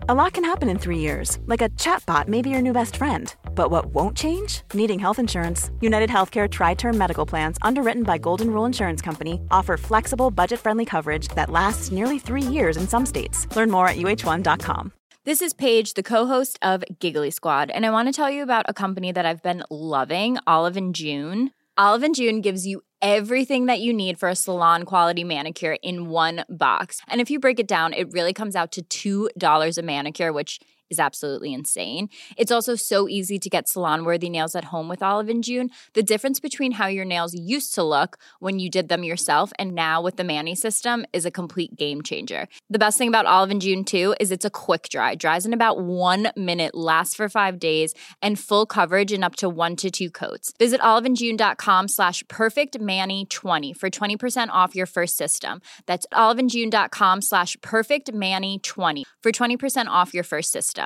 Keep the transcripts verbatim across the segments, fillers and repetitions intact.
A lot can happen in three years, like a chatbot may be your new best friend. But what won't change? Needing health insurance. United Healthcare Tri-Term Medical Plans, underwritten by Golden Rule Insurance Company, offer flexible, budget-friendly coverage that lasts nearly three years in some states. Learn more at U H one dot com. This is Paige, the co-host of Giggly Squad, and I want to tell you about a company that I've been loving, Olive and June. Olive and June gives you everything that you need for a salon-quality manicure in one box. And if you break it down, it really comes out to two dollars a manicure, which is absolutely insane. It's also so easy to get salon-worthy nails at home with Olive and June. The difference between how your nails used to look when you did them yourself and now with the Mani system is a complete game changer. The best thing about Olive and June, too, is it's a quick dry. Dries in about one minute, lasts for five days, and full coverage in up to one to two coats. Visit oliveandjune.com slash perfectmani20 for twenty percent off your first system. That's oliveandjune.com slash perfectmani20 for twenty percent off your first system.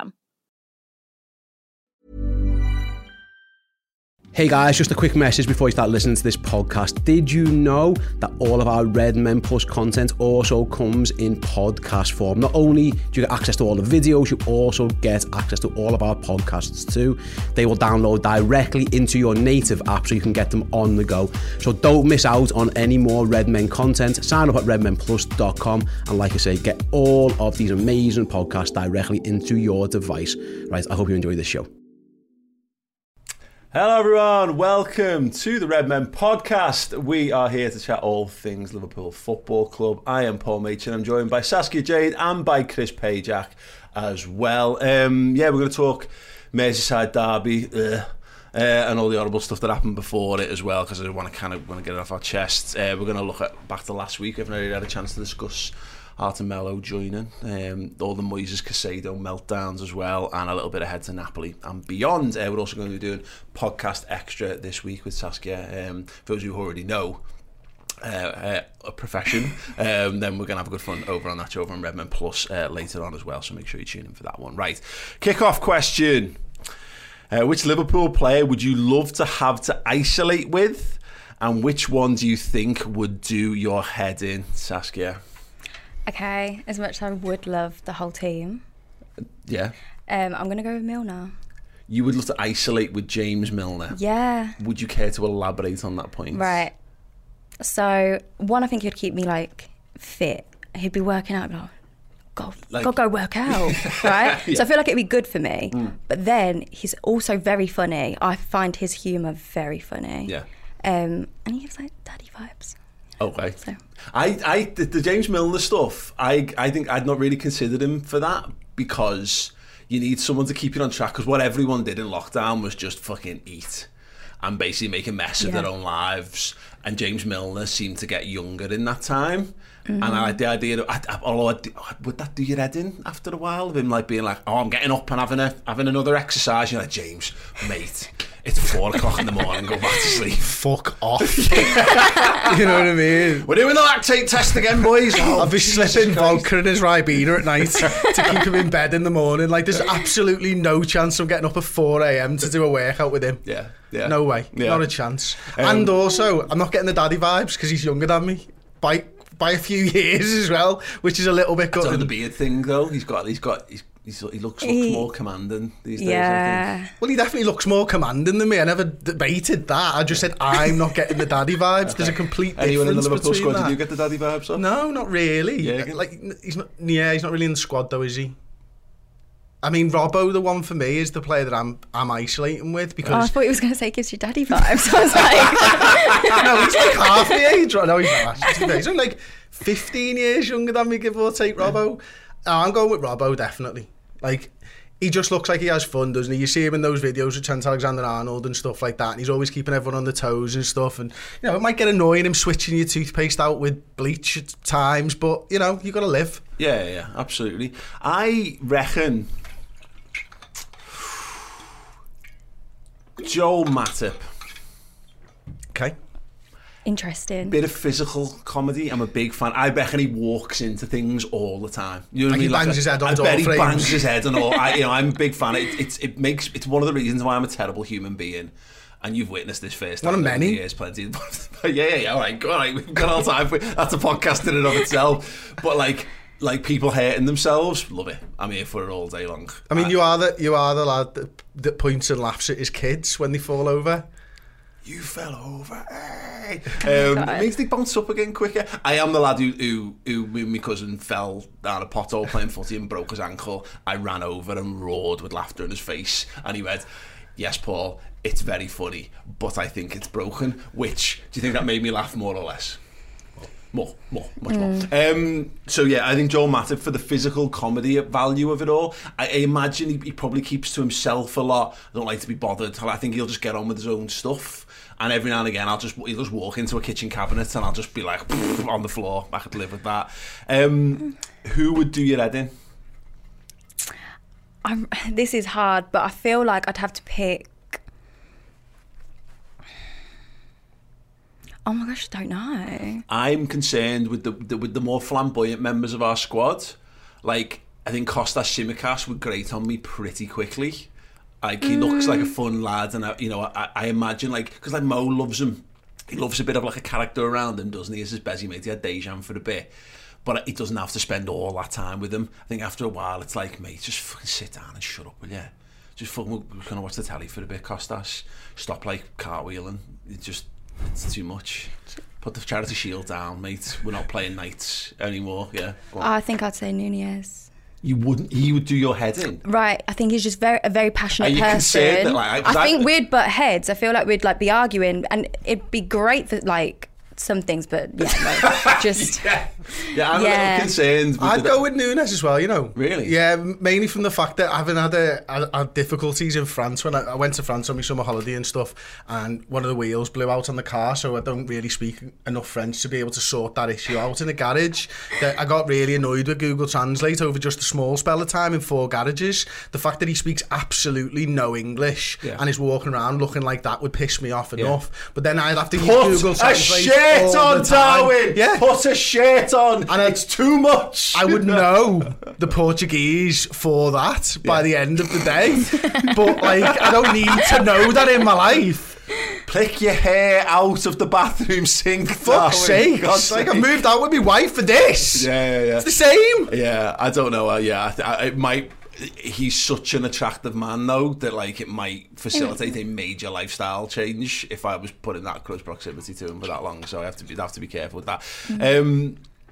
Hey guys, just a quick message before you start listening to this podcast. Did you know that all of our Red Men Plus content also comes in podcast form? Not only do you get access to all the videos, you also get access to all of our podcasts too. They will download directly into your native app so you can get them on the go. So don't miss out on any more Red Men content. Sign up at red men plus dot com and like I say, get all of these amazing podcasts directly into your device. Right, I hope you enjoy this show. Hello everyone, welcome to the Red Men podcast. We are here to chat all things Liverpool Football Club. I am Paul Machin. I'm joined by Saskia Jade and by Chris Pajak as well. Um, yeah, we're going to talk Merseyside derby uh, uh, and all the horrible stuff that happened before it as well, because I want to kind of want to get it off our chests. Uh, we're going to look at back to last week. We haven't really had a chance to discuss Artem Melo joining, um, all the Moises Caicedo meltdowns as well, and a little bit ahead to Napoli and beyond. Uh, we're also going to be doing podcast extra this week with Saskia. Um, for those who already know uh, uh, a profession, um, then we're going to have a good fun over on that show over on Redmen Plus uh, later on as well, so make sure you tune in for that one. Right, kick-off question. Uh, which Liverpool player would you love to have to isolate with, and which one do you think would do your head in, Saskia? Okay, as much as I would love the whole team, yeah, um, I'm going to go with Milner. You would love to isolate with James Milner? Yeah. Would you care to elaborate on that point? Right. So, one, I think he'd keep me, like, fit. He'd be working out, like, God, like, God, go work out, right? Yeah. So I feel like it'd be good for me. Mm. But then he's also very funny. I find his humour very funny. Yeah. Um, and he gives, like, daddy vibes. Okay. So. I, I, the, the James Milner stuff, I, I think I'd not really considered him for that, because you need someone to keep you on track. Because what everyone did in lockdown was just fucking eat and basically make a mess of yeah. their own lives. And James Milner seemed to get younger in that time. Mm-hmm. And I like the idea of, I, I, although I'd, would that do your head in after a while of him like being like, oh, I'm getting up and having a having another exercise. You're like, James, mate, it's four o'clock in the morning, go back to sleep. Fuck off. You know what I mean? We're doing the lactate test again, boys. Oh, I'll be slipping vodka in his Ribena at night to keep him in bed in the morning. Like, there's absolutely no chance I'm getting up at four a.m. to do a workout with him. Yeah, yeah. No way. Yeah. Not a chance. Um, and also, I'm not getting the daddy vibes because he's younger than me. By by a few years as well, which is a little bit good. The beard thing though, he's got, he's got, he's, he's he looks, looks he, more commanding these days. Yeah. I think. Well, he definitely looks more commanding than me. I never debated that. I just said I'm not getting the daddy vibes. Okay. There's a complete difference. Anyone in the Liverpool squad? That. Did you get the daddy vibes? Or? No, not really. Yeah. Like he's not. Yeah, he's not really in the squad though, is he? I mean, Robbo, the one for me, is the player that I'm I'm isolating with because... Oh, I thought he was going to say gives you daddy vibes. I was like... No, he's like half the age. No, he's not. He's only like fifteen years younger than me, give or take, Robbo. No, I'm going with Robbo, definitely. Like, he just looks like he has fun, doesn't he? You see him in those videos with Trent Alexander-Arnold and stuff like that, and he's always keeping everyone on their toes and stuff, and, you know, it might get annoying him switching your toothpaste out with bleach at times, but, you know, you got to live. Yeah, yeah, absolutely. I reckon... Joel Matip. Okay. Interesting. Bit of physical comedy. I'm a big fan. I reckon he walks into things all the time. You know what like I mean? He bangs like his head on I door bet he frames. bangs his head and all. I, you know, I'm a big fan. It, it's it makes it's one of the reasons why I'm a terrible human being. And you've witnessed this first time. One of many. Years, plenty. yeah, yeah, yeah. All right, all right. We've got all time for it. That's a podcast in and of itself. But like, like people hurting themselves, love it. I'm here for it all day long. I mean, I, you are the you are the lad that, that points and laughs at his kids when they fall over. You fell over. Hey. Um, it makes they bounce up again quicker. I am the lad who, who, who when my cousin fell down a pothole playing footy and broke his ankle, I ran over and roared with laughter in his face. And he went, yes, Paul, it's very funny, but I think it's broken. Which, do you think that made me laugh more or less? More, more, much mm. more. Um, so yeah, I think Joel Matip, for the physical comedy value of it all, I, I imagine he, he probably keeps to himself a lot. I don't like to be bothered. I think he'll just get on with his own stuff. And every now and again, I'll just he'll just walk into a kitchen cabinet and I'll just be like on the floor. I could live with that. Um, who would do your head in? I'm, this is hard, but I feel like I'd have to pick. Oh my gosh, I don't know. I'm concerned with the, the with the more flamboyant members of our squad. Like, I think Kostas Tsimikas would grate on me pretty quickly. Like, he mm. looks like a fun lad, and I, you know, I, I imagine, like, because like Mo loves him. He loves a bit of like a character around him, doesn't he? As his busy mate, he had Dejan for a bit, but he doesn't have to spend all that time with him. I think after a while, it's like, mate, just fucking sit down and shut up, will you? Just fucking, we're gonna watch the telly for a bit, Kostas. Stop like cartwheeling. It just, it's too much. Put the Charity Shield down, mate. We're not playing nights anymore. Yeah. Oh, I think I'd say Nunez. You wouldn't. He would do your head in. Right. I think he's just very a very passionate Are you person. That, like, I that, think we'd butt heads. I feel like we'd like be arguing, and it'd be great for like some things, but yeah, like, just yeah. Yeah, I'm yeah. a little concerned. I'd go with Nunez as well, you know. Really? Yeah, mainly from the fact that I haven't had a, a, a difficulties in France. When I, I went to France on my summer holiday and stuff, and one of the wheels blew out on the car, so I don't really speak enough French to be able to sort that issue out in a garage. That I got really annoyed with Google Translate over just a small spell of time in four garages. The fact that he speaks absolutely no English yeah. and is walking around looking like that would piss me off enough. Yeah. But then I'd have to use Put Google Translate. Put a shirt all on, the time. Darwin! Yeah. Put a shirt on! And it's too much! I would know the Portuguese for that by yeah. the end of the day. But, like, I don't need to know that in my life. Pick your hair out of the bathroom sink. For fuck's sake. Like, I moved out with my wife for this. Yeah, yeah, yeah. It's the same. Yeah, I don't know. Uh, yeah, I th- I, it might... He's such an attractive man, though, that like it might facilitate a major lifestyle change if I was put in that close proximity to him for that long. So I have to be have to be careful with that. Mm. Um,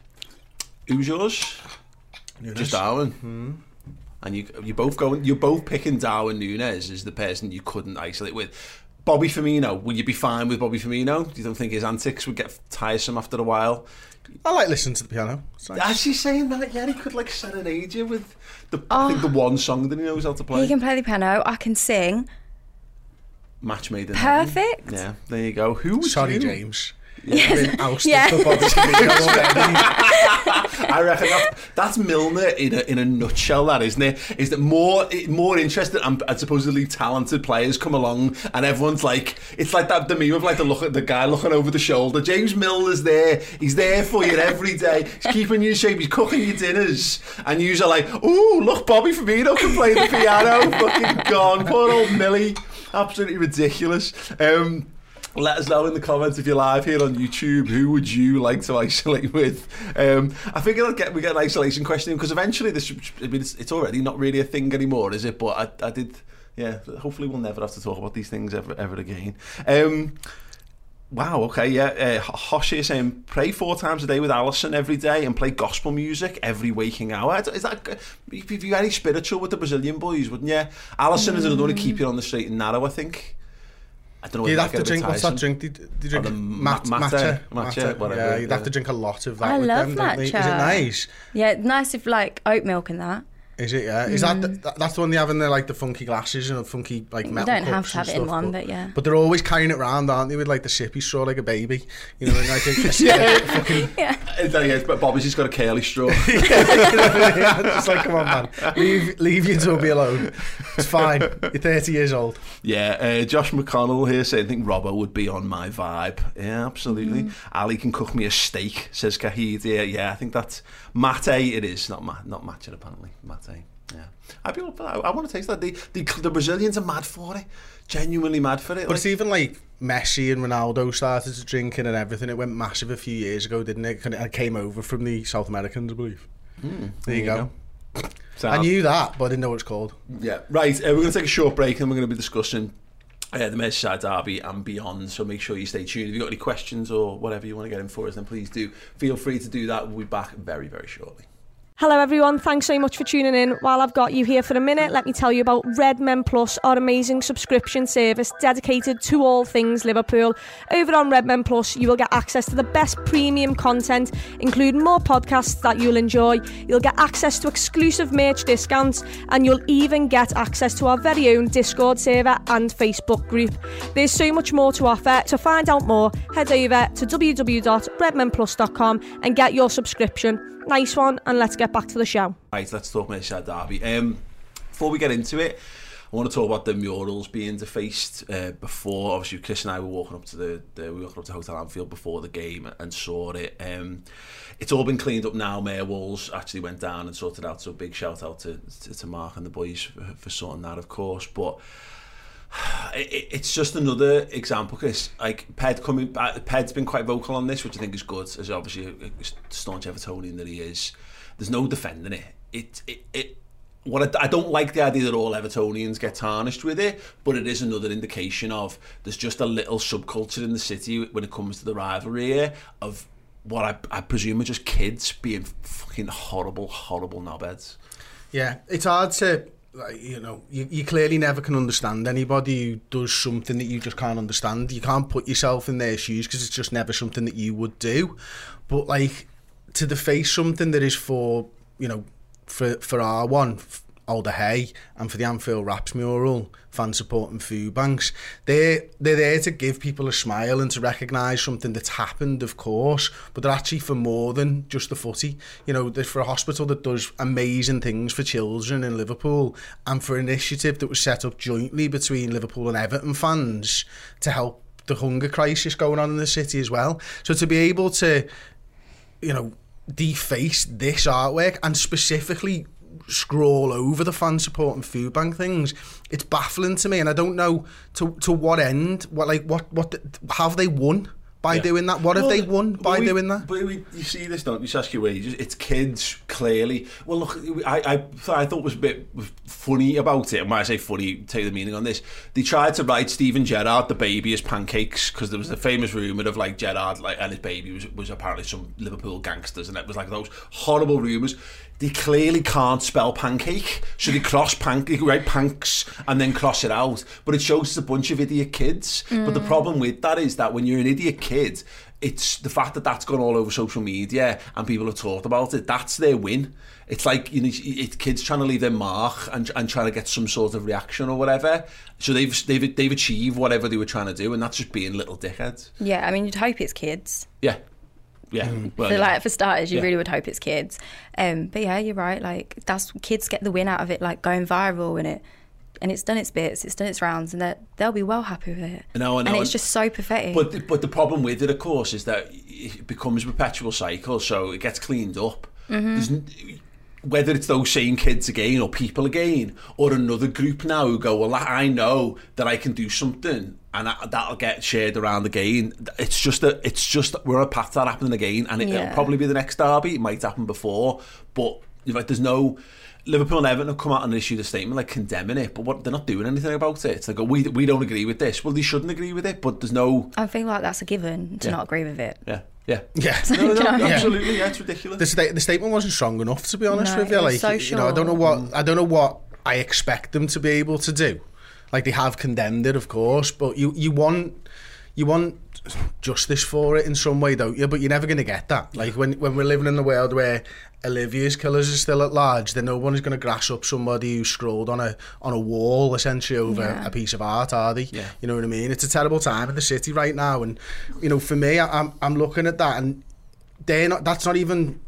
who's yours? Nunes. Just Darwin. Mm. And you you both going. You're both picking Darwin Nunez as the person you couldn't isolate with. Bobby Firmino. Would you be fine with Bobby Firmino? Do you don't think his antics would get tiresome after a while? I like listening to the piano. Nice. Actually saying that, yeah, he could like serenade you with the oh, I think the one song that he knows how to play. He can play the piano. I can sing. Match made in Perfect. Heaven. Yeah, there you go. Who would Sorry, you? James. Yes. You've been ousted yeah. for Bobby Firmino. I reckon that, that's Milner in a, in a nutshell, that, isn't it? Is that more more interested and, and supposedly talented players come along and everyone's like, it's like that the meme of like the look at the guy looking over the shoulder. James Milner's there. He's there for you every day. He's keeping you in shape. He's cooking your dinners. And you are like, ooh, look, Bobby Firmino can play the piano. Fucking gone. Poor old Millie. Absolutely ridiculous. Um... Let us know in the comments if you're live here on YouTube. Who would you like to isolate with? Um, I think I'll get, we get an isolation question because eventually this. I mean, it's, it's already not really a thing anymore, is it? But I, I did. Yeah. Hopefully, we'll never have to talk about these things ever, ever again. Um, wow. Okay. Yeah. Uh, Hoshi is saying pray four times a day with Alisson every day and play gospel music every waking hour. Is that? You'd be very spiritual with the Brazilian boys, wouldn't you? Alisson mm. is another one to keep you on the straight and narrow, I think. I don't know. You'd have to drink. What's that drink? Do you, do you drink oh, mat, matcha, matcha, matcha, matcha, whatever. Yeah, you'd yeah. have to drink a lot of that. I with love them, matcha. Is it nice? Yeah, nice if like oat milk and that. Is it? Yeah. Is mm. that the, that's the one they have in there, like the funky glasses and the funky like metal You don't have cups to have and it in stuff, one, but, but yeah. But they're always carrying it around, aren't they? With like the sippy straw, like a baby. You know, and like a, a, yeah, fucking. Yeah. yeah. But Bobby's just got a curly straw. yeah, just like, come on, man, leave leave your tubby alone. It's fine. You're thirty years old. Yeah. Uh, Josh McConnell here saying, I think Robbo would be on my vibe. Yeah, absolutely. Mm. Ali can cook me a steak, says Kahid. Yeah, yeah. I think that's mate. It is not ma- not matcha apparently. Mate. Yeah, I'd be up for that. I want to taste that. The, the the Brazilians are mad for it, genuinely mad for it. But like, it's even like Messi and Ronaldo started to drinking and everything. It went massive a few years ago, didn't it? And it came over from the South Americans, I believe. Mm, there you go. So, I knew that, but I didn't know what it's called. Yeah, right. Uh, we're going to take a short break and we're going to be discussing uh, the Merseyside derby and beyond. So make sure you stay tuned. If you've got any questions or whatever you want to get in for us, then please do feel free to do that. We'll be back very, very shortly. Hello everyone, thanks so much for tuning in. While I've got you here for a minute, let me tell you about Redmen Plus, our amazing subscription service dedicated to all things Liverpool. Over on Redmen Plus, you will get access to the best premium content, including more podcasts that you'll enjoy. You'll get access to exclusive merch discounts, and you'll even get access to our very own Discord server and Facebook group. There's so much more to offer. To find out more, head over to w w w dot redmen plus dot com and get your subscription. Nice one, and let's get back to the show. Right, let's talk Merseyside derby. Um, before we get into it, I want to talk about the murals being defaced uh, before. Obviously, Chris and I were walking up to the, the we were walking up to Hotel Anfield before the game and saw it. Um, it's all been cleaned up now. Mayor Walls actually went down and sorted out. So big shout out to to, to Mark and the boys for, for sorting that, of course. But it, it's just another example, Chris. Like Ped coming, Ped's been quite vocal on this, which I think is good, as obviously a staunch Evertonian that he is. There's no defending it. It, it, it. What I, I don't like the idea that all Evertonians get tarnished with it, but it is another indication of there's just a little subculture in the city when it comes to the rivalry here of what I, I presume are just kids being fucking horrible, horrible knobheads. Yeah, it's hard to. Like, you know, you, you clearly never can understand anybody who does something that you just can't understand. You can't put yourself in their shoes because it's just never something that you would do. But like to deface something that is for, you know, for for our one, Alder Hey, and for the Anfield Raps mural, fan support and food banks, they're, they're there to give people a smile and to recognise something that's happened, of course, but they're actually for more than just the footy. You know, they're for a hospital that does amazing things for children in Liverpool, and for an initiative that was set up jointly between Liverpool and Everton fans to help the hunger crisis going on in the city as well. So to be able to, you know, deface this artwork and specifically scroll over the fan support and food bank things, it's baffling to me, and I don't know to to what end, what like what what have they won by yeah. doing that? What well, have they won by we, doing that? But we, you see this, don't you, Saskia? Wages. It's kids, clearly. Well, look, I, I, I thought was a bit funny about it, and when I say funny, take the meaning on this. They tried to write Steven Gerrard, the baby, as pancakes, because there was a famous rumour of like Gerrard like, and his baby was, was apparently some Liverpool gangsters, and it was like those horrible rumours. They clearly can't spell pancake, so they cross pancake, write panks, and then cross it out. But it shows it's a bunch of idiot kids. Mm. But the problem with that is that when you're an idiot kid, it's the fact that that's gone all over social media and people have talked about it. That's their win. It's like, you know, it's kids trying to leave their mark and, and trying to get some sort of reaction or whatever. So they've they've they've achieved whatever they were trying to do, and that's just being little dickheads. Yeah, I mean, you'd hope it's kids. Yeah. Yeah, well, so yeah. like for starters, you yeah. really would hope it's kids. Um, but yeah, you're right. Like that's kids get the win out of it, like going viral in it, and it's done its bits, it's done its rounds, and they'll be well happy with it. I know, I know. And it's just so pathetic. But the, but the problem with it, of course, is that it becomes a perpetual cycle. So it gets cleaned up. Mm-hmm. Whether it's those same kids again, or people again, or another group now who go, well, I know that I can do something, and that'll get shared around again. It's just that it's just we're on a path to that happening again, and it, yeah. it'll probably be the next derby. It might happen before, but like there's no Liverpool and Everton have come out and issued a statement like condemning it, but what they're not doing anything about it. It's like, oh, we we don't agree with this. Well, they shouldn't agree with it, but there's no. I feel like that's a given to yeah. not agree with it. Yeah. Yeah, yeah, no, no, no, absolutely. Yeah, it's ridiculous. The, sta- the statement wasn't strong enough, to be honest no, with you. Like, so you know, I don't know what I don't know what I expect them to be able to do. Like they have condemned it, of course, but you you want you want justice for it in some way, don't you? But you're never going to get that. Like when when we're living in the world where Olivia's killers are still at large, then no one is going to grass up somebody who scrolled on a on a wall essentially over yeah. a piece of art, are they? Yeah. You know what I mean? It's a terrible time in the city right now, and you know, for me, I, I'm I'm looking at that, and they're not. That's not even.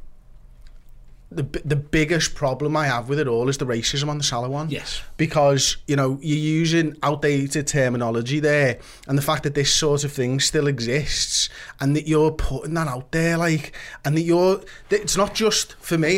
The the biggest problem I have with it all is the racism on the Salah one. Yes. Because, you know, you're using outdated terminology there, and the fact that this sort of thing still exists, and that you're putting that out there, like, and that you're, it's not just, for me, it's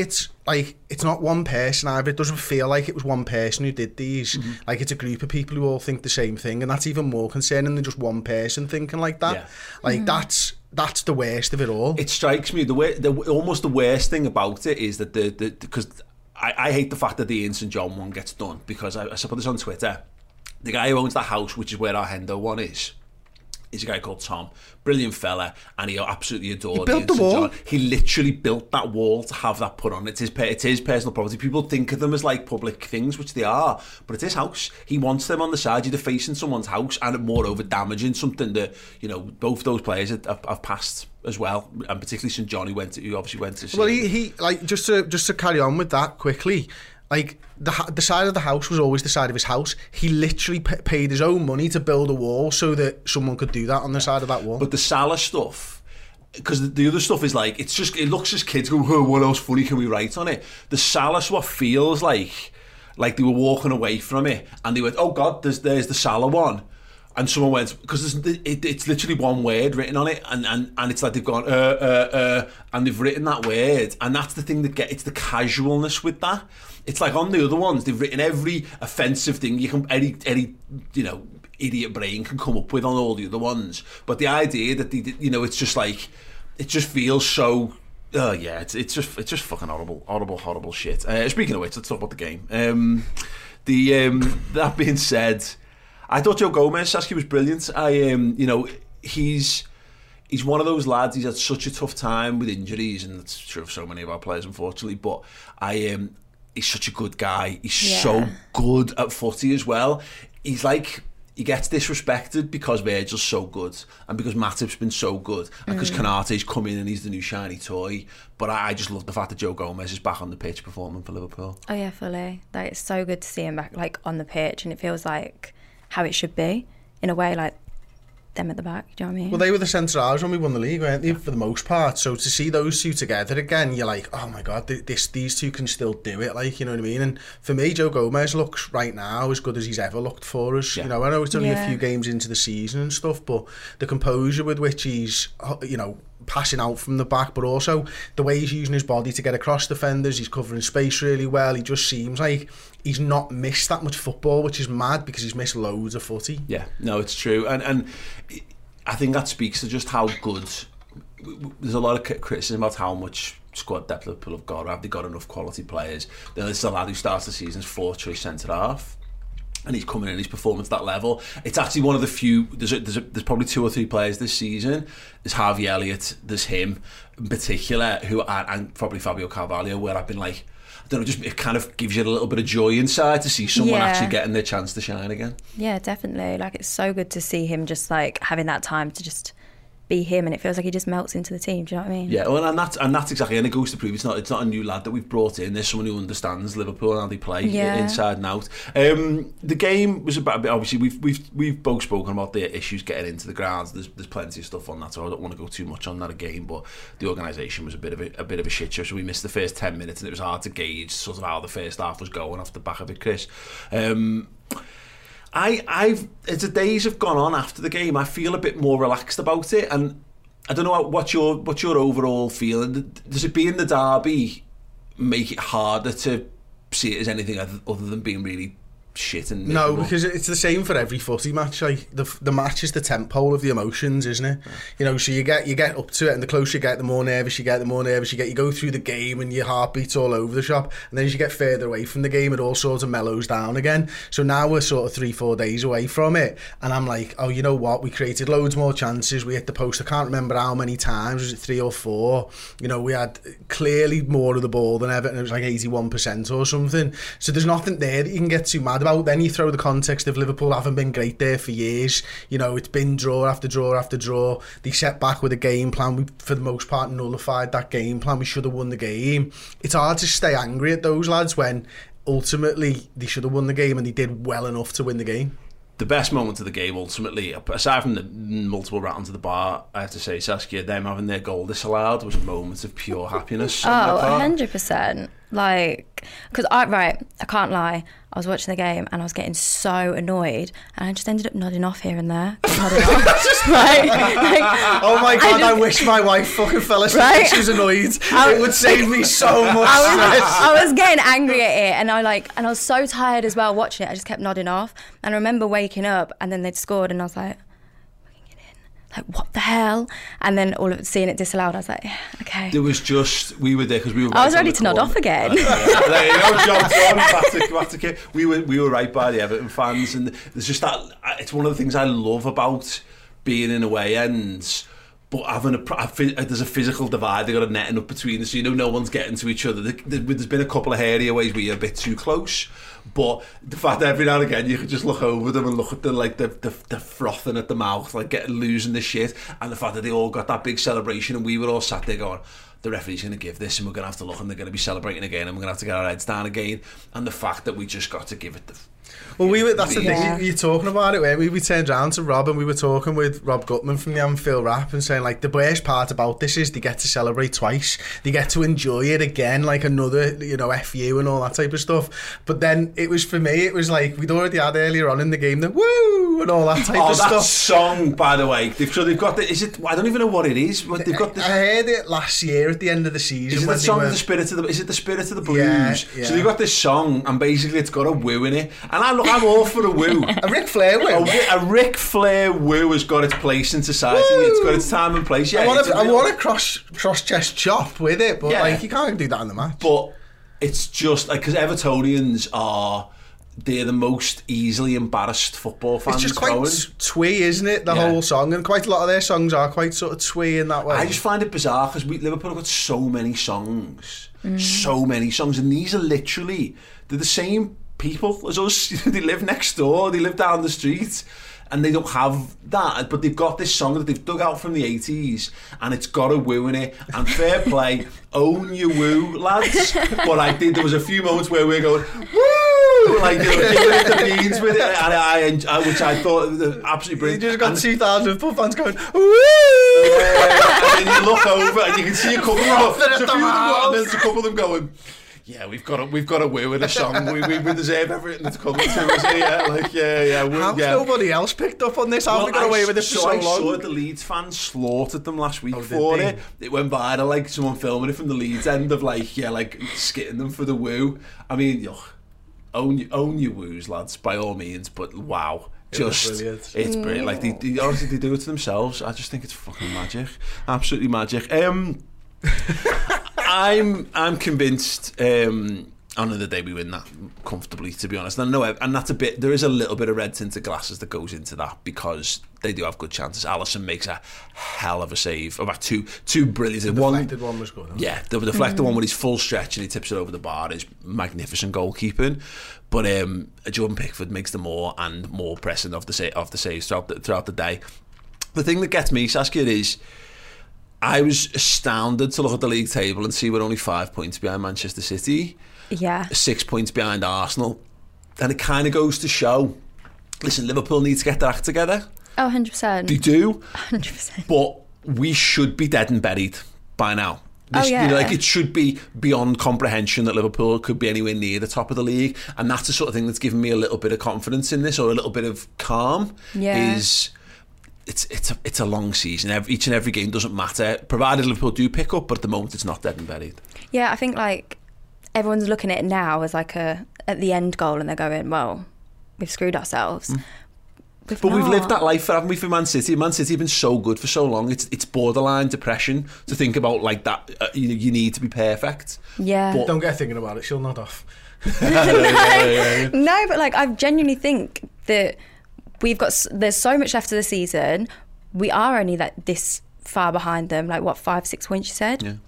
like, it's not one person either. It doesn't feel like it was one person who did these. Mm-hmm. Like, it's a group of people who all think the same thing, and that's even more concerning than just one person thinking like that. Yeah. Like, mm-hmm. that's that's the worst of it all. It strikes me, the way, the almost the worst thing about it is that the, the because I, I hate the fact that the Ian St John one gets done, because I, I put this on Twitter. The guy who owns the house, which is where our Hendo one is, is a guy called Tom. Brilliant fella, and he absolutely adored He built the wall. John. He literally built that wall to have that put on. It's his, it's his personal property. People think of them as like public things, which they are, but it's his house. He wants them on the side. You're defacing someone's house and moreover damaging something that, you know, both those players have, have passed as well, and particularly St John, who went to, who obviously went to see. Well, he, he like just to just to carry on with that quickly. Like, the the side of the house was always the side of his house. He literally p- paid his own money to build a wall so that someone could do that on the side of that wall. But the Salah stuff, because the, the other stuff is like, it's just, it looks as kids go, oh, what else funny can we write on it? The Salah stuff feels like, like they were walking away from it, and they went, oh God, there's there's the Salah one. And someone went, because it, it's literally one word written on it, and, and, and it's like they've gone, uh, uh, uh, and they've written that word, and that's the thing that get, it's the casualness with that. It's like on the other ones, they've written every offensive thing you can, any, any, you know, idiot brain can come up with on all the other ones. But the idea that they, you know, it's just like, it just feels so, oh yeah, it's it's just it's just fucking horrible, horrible, horrible shit. Uh, speaking of which, let's talk about the game. Um, the um, that being said, I thought Joe Gomez, Saskia, was brilliant. I, um, you know, he's. He's one of those lads, he's had such a tough time with injuries, and that's true of so many of our players, unfortunately, but I um, he's such a good guy. He's yeah. so good at footy as well. He's like, he gets disrespected because Virgil's so good, and because Matip's been so good, and because mm. Konate's come in and he's the new shiny toy. But I, I just love the fact that Joe Gomez is back on the pitch performing for Liverpool. Oh yeah, fully. Like, it's so good to see him back, like, on the pitch, and it feels like how it should be, in a way, like, them at the back, do you know what I mean? Well, they were the centre-halves when we won the league, weren't they, for the most part? So to see those two together again, you're like, oh my God, this these two can still do it, like, you know what I mean? And for me, Joe Gomez looks right now as good as he's ever looked for us. Yeah. You know, I know it's only yeah. a few games into the season and stuff, but the composure with which he's, you know, passing out from the back, but also the way he's using his body to get across defenders, he's covering space really well. He just seems like he's not missed that much football, which is mad because he's missed loads of footy. Yeah, no, it's true. And and I think that speaks to just how good. There's a lot of criticism about how much squad depth Liverpool have got. Have they got enough quality players? Then there's a lad who starts the season as fourth choice centre half, and he's coming in, he's performing at that level. It's actually one of the few, there's, a, there's, a, there's probably two or three players this season. There's Harvey Elliott, there's him in particular, who are, and probably Fabio Carvalho, where I've been like, I don't know, just it kind of gives you a little bit of joy inside to see someone yeah. actually getting their chance to shine again. Yeah, definitely. Like, it's so good to see him just like having that time to just be him, and it feels like he just melts into the team. Do you know what I mean? Yeah, well, and that's and that's exactly, and it goes to prove it's not it's not a new lad that we've brought in. There's someone who understands Liverpool and how they play yeah. inside and out. Um, the game was about, obviously we've we've we've both spoken about the issues getting into the grounds. There's there's plenty of stuff on that, so I don't want to go too much on that again. But the organisation was a bit of a, a bit of a shit show. So we missed the first ten minutes, and it was hard to gauge sort of how the first half was going off the back of it, Chris. Um, I I've as the days have gone on after the game, I feel a bit more relaxed about it, and I don't know what's your what's your overall feeling. Does it being the derby make it harder to see it as anything other than being really shit and miserable? No, because it's the same for every footy match. Like the the match is the tempo of the emotions, isn't it? Yeah. You know, so you get you get up to it, and the closer you get, the more nervous you get, the more nervous you get. You go through the game, and your heart beats all over the shop. And then as you get further away from the game, it all sort of mellows down again. So now we're sort of three, four days away from it, and I'm like, oh, you know what? We created loads more chances. We hit the post. I can't remember how many times. Was it three or four? You know, we had clearly more of the ball than ever, and it was like eighty-one percent or something. So there's nothing there that you can get too mad about. Then you throw the context of Liverpool haven't been great there for years. You know, it's been draw after draw after draw. They set back with a game plan. We, for the most part, nullified that game plan. We should have won the game. It's hard to stay angry at those lads when ultimately they should have won the game, and they did well enough to win the game. The best moment of the game, ultimately, aside from the multiple rounds of the bar, I have to say, Saskia, them having their goal disallowed was a moment of pure happiness. Oh, one hundred percent. Like, because I, right, I can't lie, I was watching the game and I was getting so annoyed, and I just ended up nodding off here and there. Nodding off. Just like, like, oh my God, I, just, I wish my wife fucking fell asleep right? and she was annoyed. I, it would save me so much I was, stress. I was getting angry at it, and I like, and I was so tired as well watching it. I just kept nodding off, and I remember waking up and then they'd scored, and I was like, like, what the hell? And then all of seeing it disallowed, I was like, yeah, okay. There was just, we were there because we were. I was right ready to nod corner. off again. Uh, yeah. There you go, John, John, back to, back to, we were we were right by the Everton fans, and there's just that. It's one of the things I love about being in away ends. But having a, there's a physical divide, they've got a netting up between us, so you know no one's getting to each other. There's been a couple of hairy ways where you're a bit too close, but the fact that every now and again you can just look over them and look at the like the, the, the frothing at the mouth, like getting losing the shit, and the fact that they all got that big celebration and we were all sat there going, the referee's going to give this and we're going to have to look and they're going to be celebrating again and we're going to have to get our heads down again, and the fact that we just got to give it the... Well, we were, that's the yeah. thing, you're talking about it, where we, we turned around to Rob and we were talking with Rob Gutman from the Anfield Rap and saying, like, the worst part about this is they get to celebrate twice. They get to enjoy it again, like another, you know, F U and all that type of stuff. But then it was, for me, it was like, we'd already had earlier on in the game the woo and all that type oh, of that stuff. song, by the way, they've, so they've got the, is it, I don't even know what it is, but they've got this... I heard it last year at the end of the season. Is it when the song were, of the spirit of the, is it the spirit of the blues? Yeah, yeah. So they've got this song and basically it's got a woo in it, and I look, I'm all for a woo. A Ric Flair woo. A, a Ric Flair woo has got its place in society. Woo! It's got its time and place. Yeah, I want a, a, I real... want a cross cross chest chop with it, but yeah. like you can't do that in the match. But it's just like, because Evertonians are, they're the most easily embarrassed football fans. It's just quite going. twee, isn't it? The yeah. whole song, and quite a lot of their songs are quite sort of twee in that way. I just find it bizarre because we Liverpool have got so many songs, mm. so many songs, and these are literally they're the same people as us. They live next door, they live down the street, and they don't have that, but they've got this song that they've dug out from the eighties and it's got a woo in it, and fair play, own your woo, lads. But I did, there was a few moments where we were going woo, like, you know, giving it the beans with it, and I, I which I thought was absolutely brilliant. You just got and, two thousand Liverpool fans going woo, yeah, and then you look over and you can see a couple of them, a few of them, and there's a couple of them going, yeah, we've got a, we've got a woo with a song. We, we, we deserve everything that's coming to us. Yeah, like yeah, yeah. We, How's yeah. nobody else picked up on this? How well, have we got I away with it for so, so I long? saw the Leeds fans slaughtered them last week oh, for it. It went viral, like someone filming it from the Leeds end of like yeah, like skitting them for the woo. I mean, ugh, own own your woos, lads, by all means. But wow. Just, it brilliant. It's brilliant. Like they, they honestly, they do it to themselves. I just think it's fucking magic, absolutely magic. Um, I'm, I'm convinced. Um, on the day we win that comfortably, to be honest. And I know, and that's a bit. There is a little bit of red tinted glasses that goes into that because they do have good chances. Alisson makes a hell of a save. About two, two brilliant. The one, deflected one was good. Huh? Yeah, the deflected mm. one when he's full stretch and he tips it over the bar is magnificent goalkeeping. But um, Jordan Pickford makes the more and more pressing of the sa- of the saves throughout the, throughout the day. The thing that gets me, Saskia, is I was astounded to look at the league table and see we're only five points behind Manchester City. Yeah. Six points behind Arsenal. And it kind of goes to show, listen, Liverpool need to get their act together. Oh, one hundred percent. They do. one hundred percent. But we should be dead and buried by now. This, oh, yeah. You know, like it should be beyond comprehension that Liverpool could be anywhere near the top of the league. And that's the sort of thing that's given me a little bit of confidence in this, or a little bit of calm. Yeah. Is it's it's a, it's a long season. Every, each and every game doesn't matter, provided Liverpool do pick up, but at the moment it's not dead and buried. Yeah, I think like everyone's looking at it now as like a at the end goal, and they're going, well, we've screwed ourselves. Mm. We've but not. we've lived that life, haven't we, for Man City? Man City have been so good for so long. It's it's borderline depression to think about like that. Uh, you, you need to be perfect. Yeah. But don't get thinking about it. She'll nod off. no, yeah, yeah, yeah. no, but like I genuinely think that we've got there's so much left of the season. We are only like this far behind them. Like what, five, six points? You said. Yeah.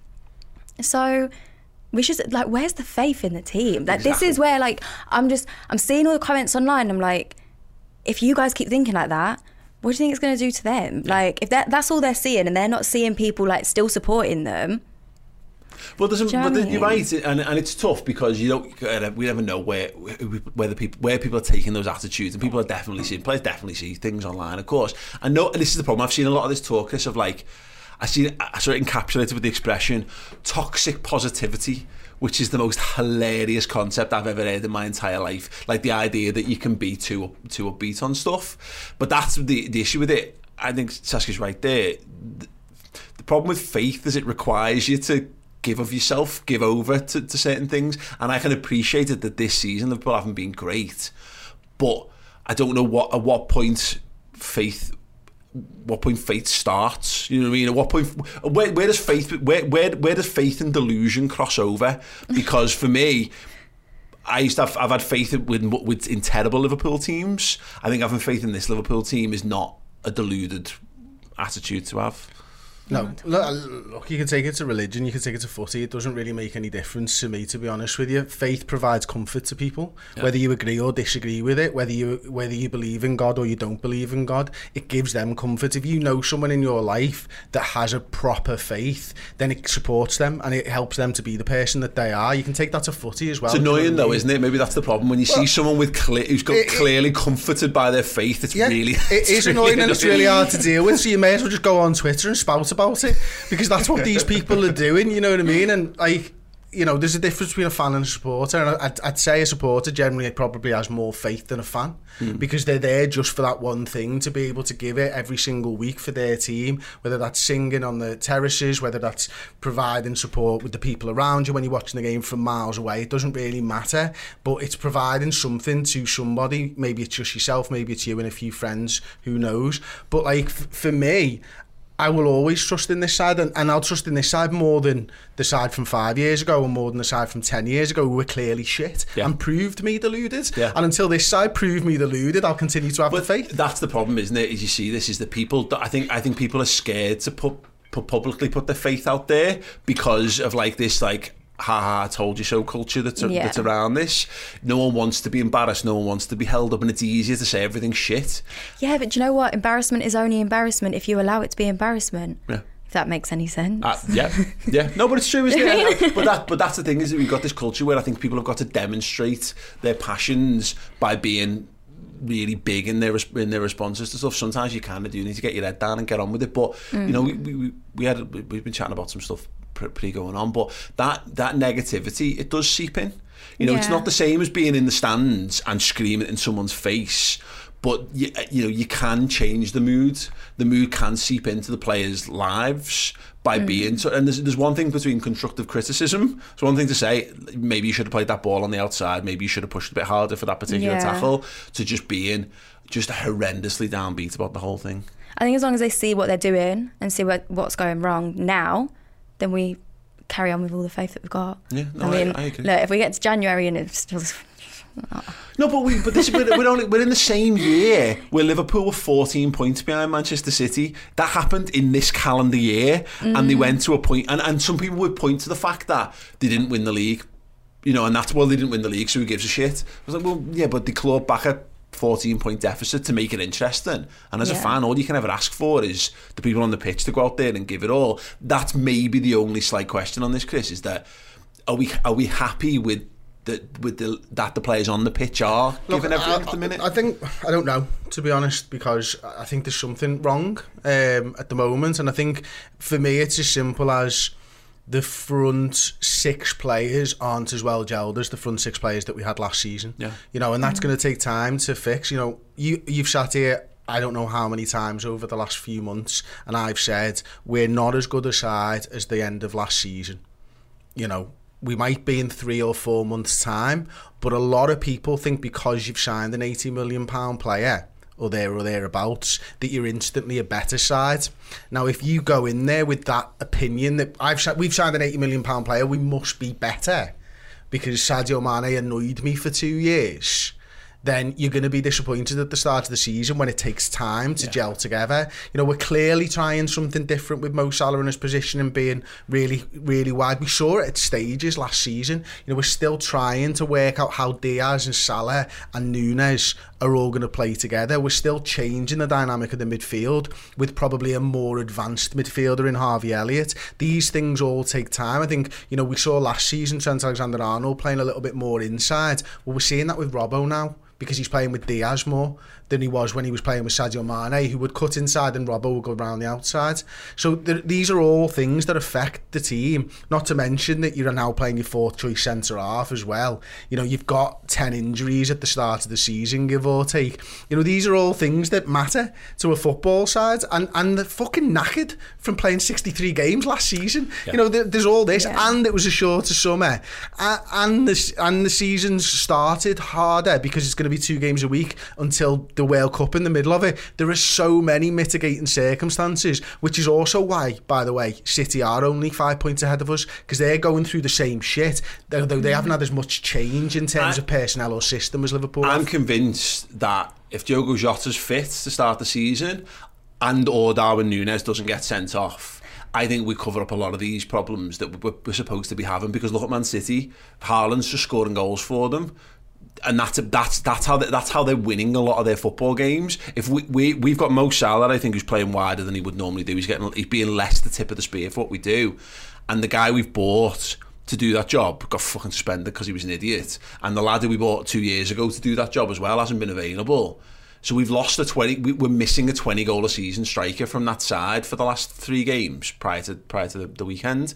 So. We should, like, where's the faith in the team? Like, exactly. This is where, like, I'm just, I'm seeing all the comments online. I'm like, if you guys keep thinking like that, what do you think it's going to do to them? Like, if that that's all they're seeing and they're not seeing people, like, still supporting them. Well, there's a, you know but I mean? you're right, and and it's tough because you don't, we never know where where the people where people are taking those attitudes, and people are definitely seeing, players definitely see things online, of course. I know, and this is the problem. I've seen a lot of this talk, this of like, I see I sort of encapsulated with the expression toxic positivity, which is the most hilarious concept I've ever heard in my entire life. Like the idea that you can be too too upbeat on stuff. But that's the the issue with it. I think Saskia's right there. The, the problem with faith is it requires you to give of yourself, give over to, to certain things. And I can appreciate it that this season Liverpool haven't been great. But I don't know what at what point faith what point faith starts. You know what I mean? At what point where, where does faith where, where where does faith and delusion cross over? Because for me, I used to have I've had faith with with in terrible Liverpool teams. I think having faith in this Liverpool team is not a deluded attitude to have. No, look, look, you can take it to religion, you can take it to footy. It doesn't really make any difference to me, to be honest with you. Faith provides comfort to people, yeah. Whether you agree or disagree with it, whether you whether you believe in God or you don't believe in God, it gives them comfort. If you know someone in your life that has a proper faith, then it supports them and it helps them to be the person that they are. You can take that to footy as well. It's annoying, you know though, I mean? Isn't it? Maybe that's the problem. When you well, see someone with cle- who's got it, clearly it, comforted by their faith, it's yeah, really... It it's is really annoying and it's really hard to deal with, so you may as well just go on Twitter and spout about it, because that's what these people are doing, you know what I mean? And like, you know, there's a difference between a fan and a supporter, and I'd, I'd say a supporter generally probably has more faith than a fan, mm. because they're there just for that one thing, to be able to give it every single week for their team, whether that's singing on the terraces, whether that's providing support with the people around you when you're watching the game from miles away. It doesn't really matter, but it's providing something to somebody. Maybe it's just yourself, maybe it's you and a few friends, who knows. But like, f- for me, I will always trust in this side, and, and I'll trust in this side more than the side from five years ago and more than the side from ten years ago, who were clearly shit, yeah. and proved me deluded. Yeah. And until this side proved me deluded, I'll continue to have but the faith. That's the problem, isn't it? As you see, this is the people. I think I think people are scared to put, put publicly put their faith out there because of like this like. Ha ha, I told you so culture that's, yeah. that's around this. No one wants to be embarrassed, no one wants to be held up, and it's easier to say everything's shit. Yeah, but do you know what? Embarrassment is only embarrassment if you allow it to be embarrassment. Yeah. If that makes any sense. Uh, yeah, yeah. No, but it's true, isn't it? but that, but that's the thing, is that we've got this culture where I think people have got to demonstrate their passions by being really big in their in their responses to stuff. Sometimes you kind of do need to get your head down and get on with it. But mm. you know, we, we we had we've been chatting about some stuff pretty going on, but that that negativity, it does seep in. You know, yeah. It's not the same as being in the stands and screaming in someone's face, but you, you know, you can change the mood. The mood can seep into the players' lives by mm. being so. And there's there's one thing between constructive criticism. It's one thing to say maybe you should have played that ball on the outside, maybe you should have pushed a bit harder for that particular yeah. tackle, to just being just horrendously downbeat about the whole thing. I think as long as they see what they're doing and see what what's going wrong now, then we carry on with all the faith that we've got. Yeah, no, I mean, I, I agree. Look, if we get to January and it's still... No, but we but this we're, we're only we're in the same year where Liverpool were fourteen points behind Manchester City. That happened in this calendar year, mm. and they went to a point, and, and some people would point to the fact that they didn't win the league, you know, and that's well, they didn't win the league, so who gives a shit? I was like, well, yeah, but they clawed back a fourteen point deficit to make it interesting, and as yeah. a fan, all you can ever ask for is the people on the pitch to go out there and give it all. That's maybe the only slight question on this, Chris, is that are we are we happy with the with the that the players on the pitch are Look, giving everything I, at the minute? I think I don't know, to be honest, because I think there's something wrong um, at the moment, and I think for me it's as simple as the front six players aren't as well gelled as the front six players that we had last season. Yeah. You know, and that's mm-hmm. going to take time to fix. You know, you you've sat here I don't know how many times over the last few months, and I've said we're not as good a side as the end of last season. You know, we might be in three or four months' time, but a lot of people think because you've signed an eighty million pound player or there or thereabouts that you're instantly a better side. Now, if you go in there with that opinion that I've we've signed an eighty million pound player, we must be better because Sadio Mane annoyed me for two years, then you're going to be disappointed at the start of the season when it takes time to yeah. gel together. You know, we're clearly trying something different with Mo Salah in his position and being really, really wide. We saw it at stages last season. You know, we're still trying to work out how Diaz and Salah and Nunes are all going to play together. We're still changing the dynamic of the midfield with probably a more advanced midfielder in Harvey Elliott. These things all take time. I think, you know, we saw last season Trent Alexander-Arnold playing a little bit more inside. Well, we're seeing that with Robbo now, because he's playing with Diaz more than he was when he was playing with Sadio Mane, who would cut inside and Robbo would go around the outside. So th- these are all things that affect the team, not to mention that you're now playing your fourth choice centre-half as well. You know, you've got ten injuries at the start of the season, give or take. You know, these are all things that matter to a football side, and, and they're fucking knackered from playing sixty-three games last season. Yeah. You know, there, there's all this, yeah. and it was a shorter summer, uh, and, the, and the season's started harder because it's going to be two games a week until the World Cup in the middle of it. There are so many mitigating circumstances, which is also why, by the way, City are only five points ahead of us, because they're going through the same shit, though they haven't had as much change in terms I, of personnel or system as Liverpool. I'm have. convinced that if Diogo Jota's fit to start the season and or Darwin Núñez doesn't get sent off, I think we cover up a lot of these problems that we're, we're supposed to be having, because look at Man City, Haaland's just scoring goals for them. And that's that's that's how they, that's how they're winning a lot of their football games. If we, we we've got Mo Salah, I think, who's playing wider than he would normally do. He's getting he's being less the tip of the spear for what we do. And the guy we've bought to do that job got fucking suspended because he was an idiot. And the lad who we bought two years ago to do that job as well hasn't been available. So we've lost a twenty. We're missing a twenty goal a season striker from that side for the last three games prior to prior to the, the weekend.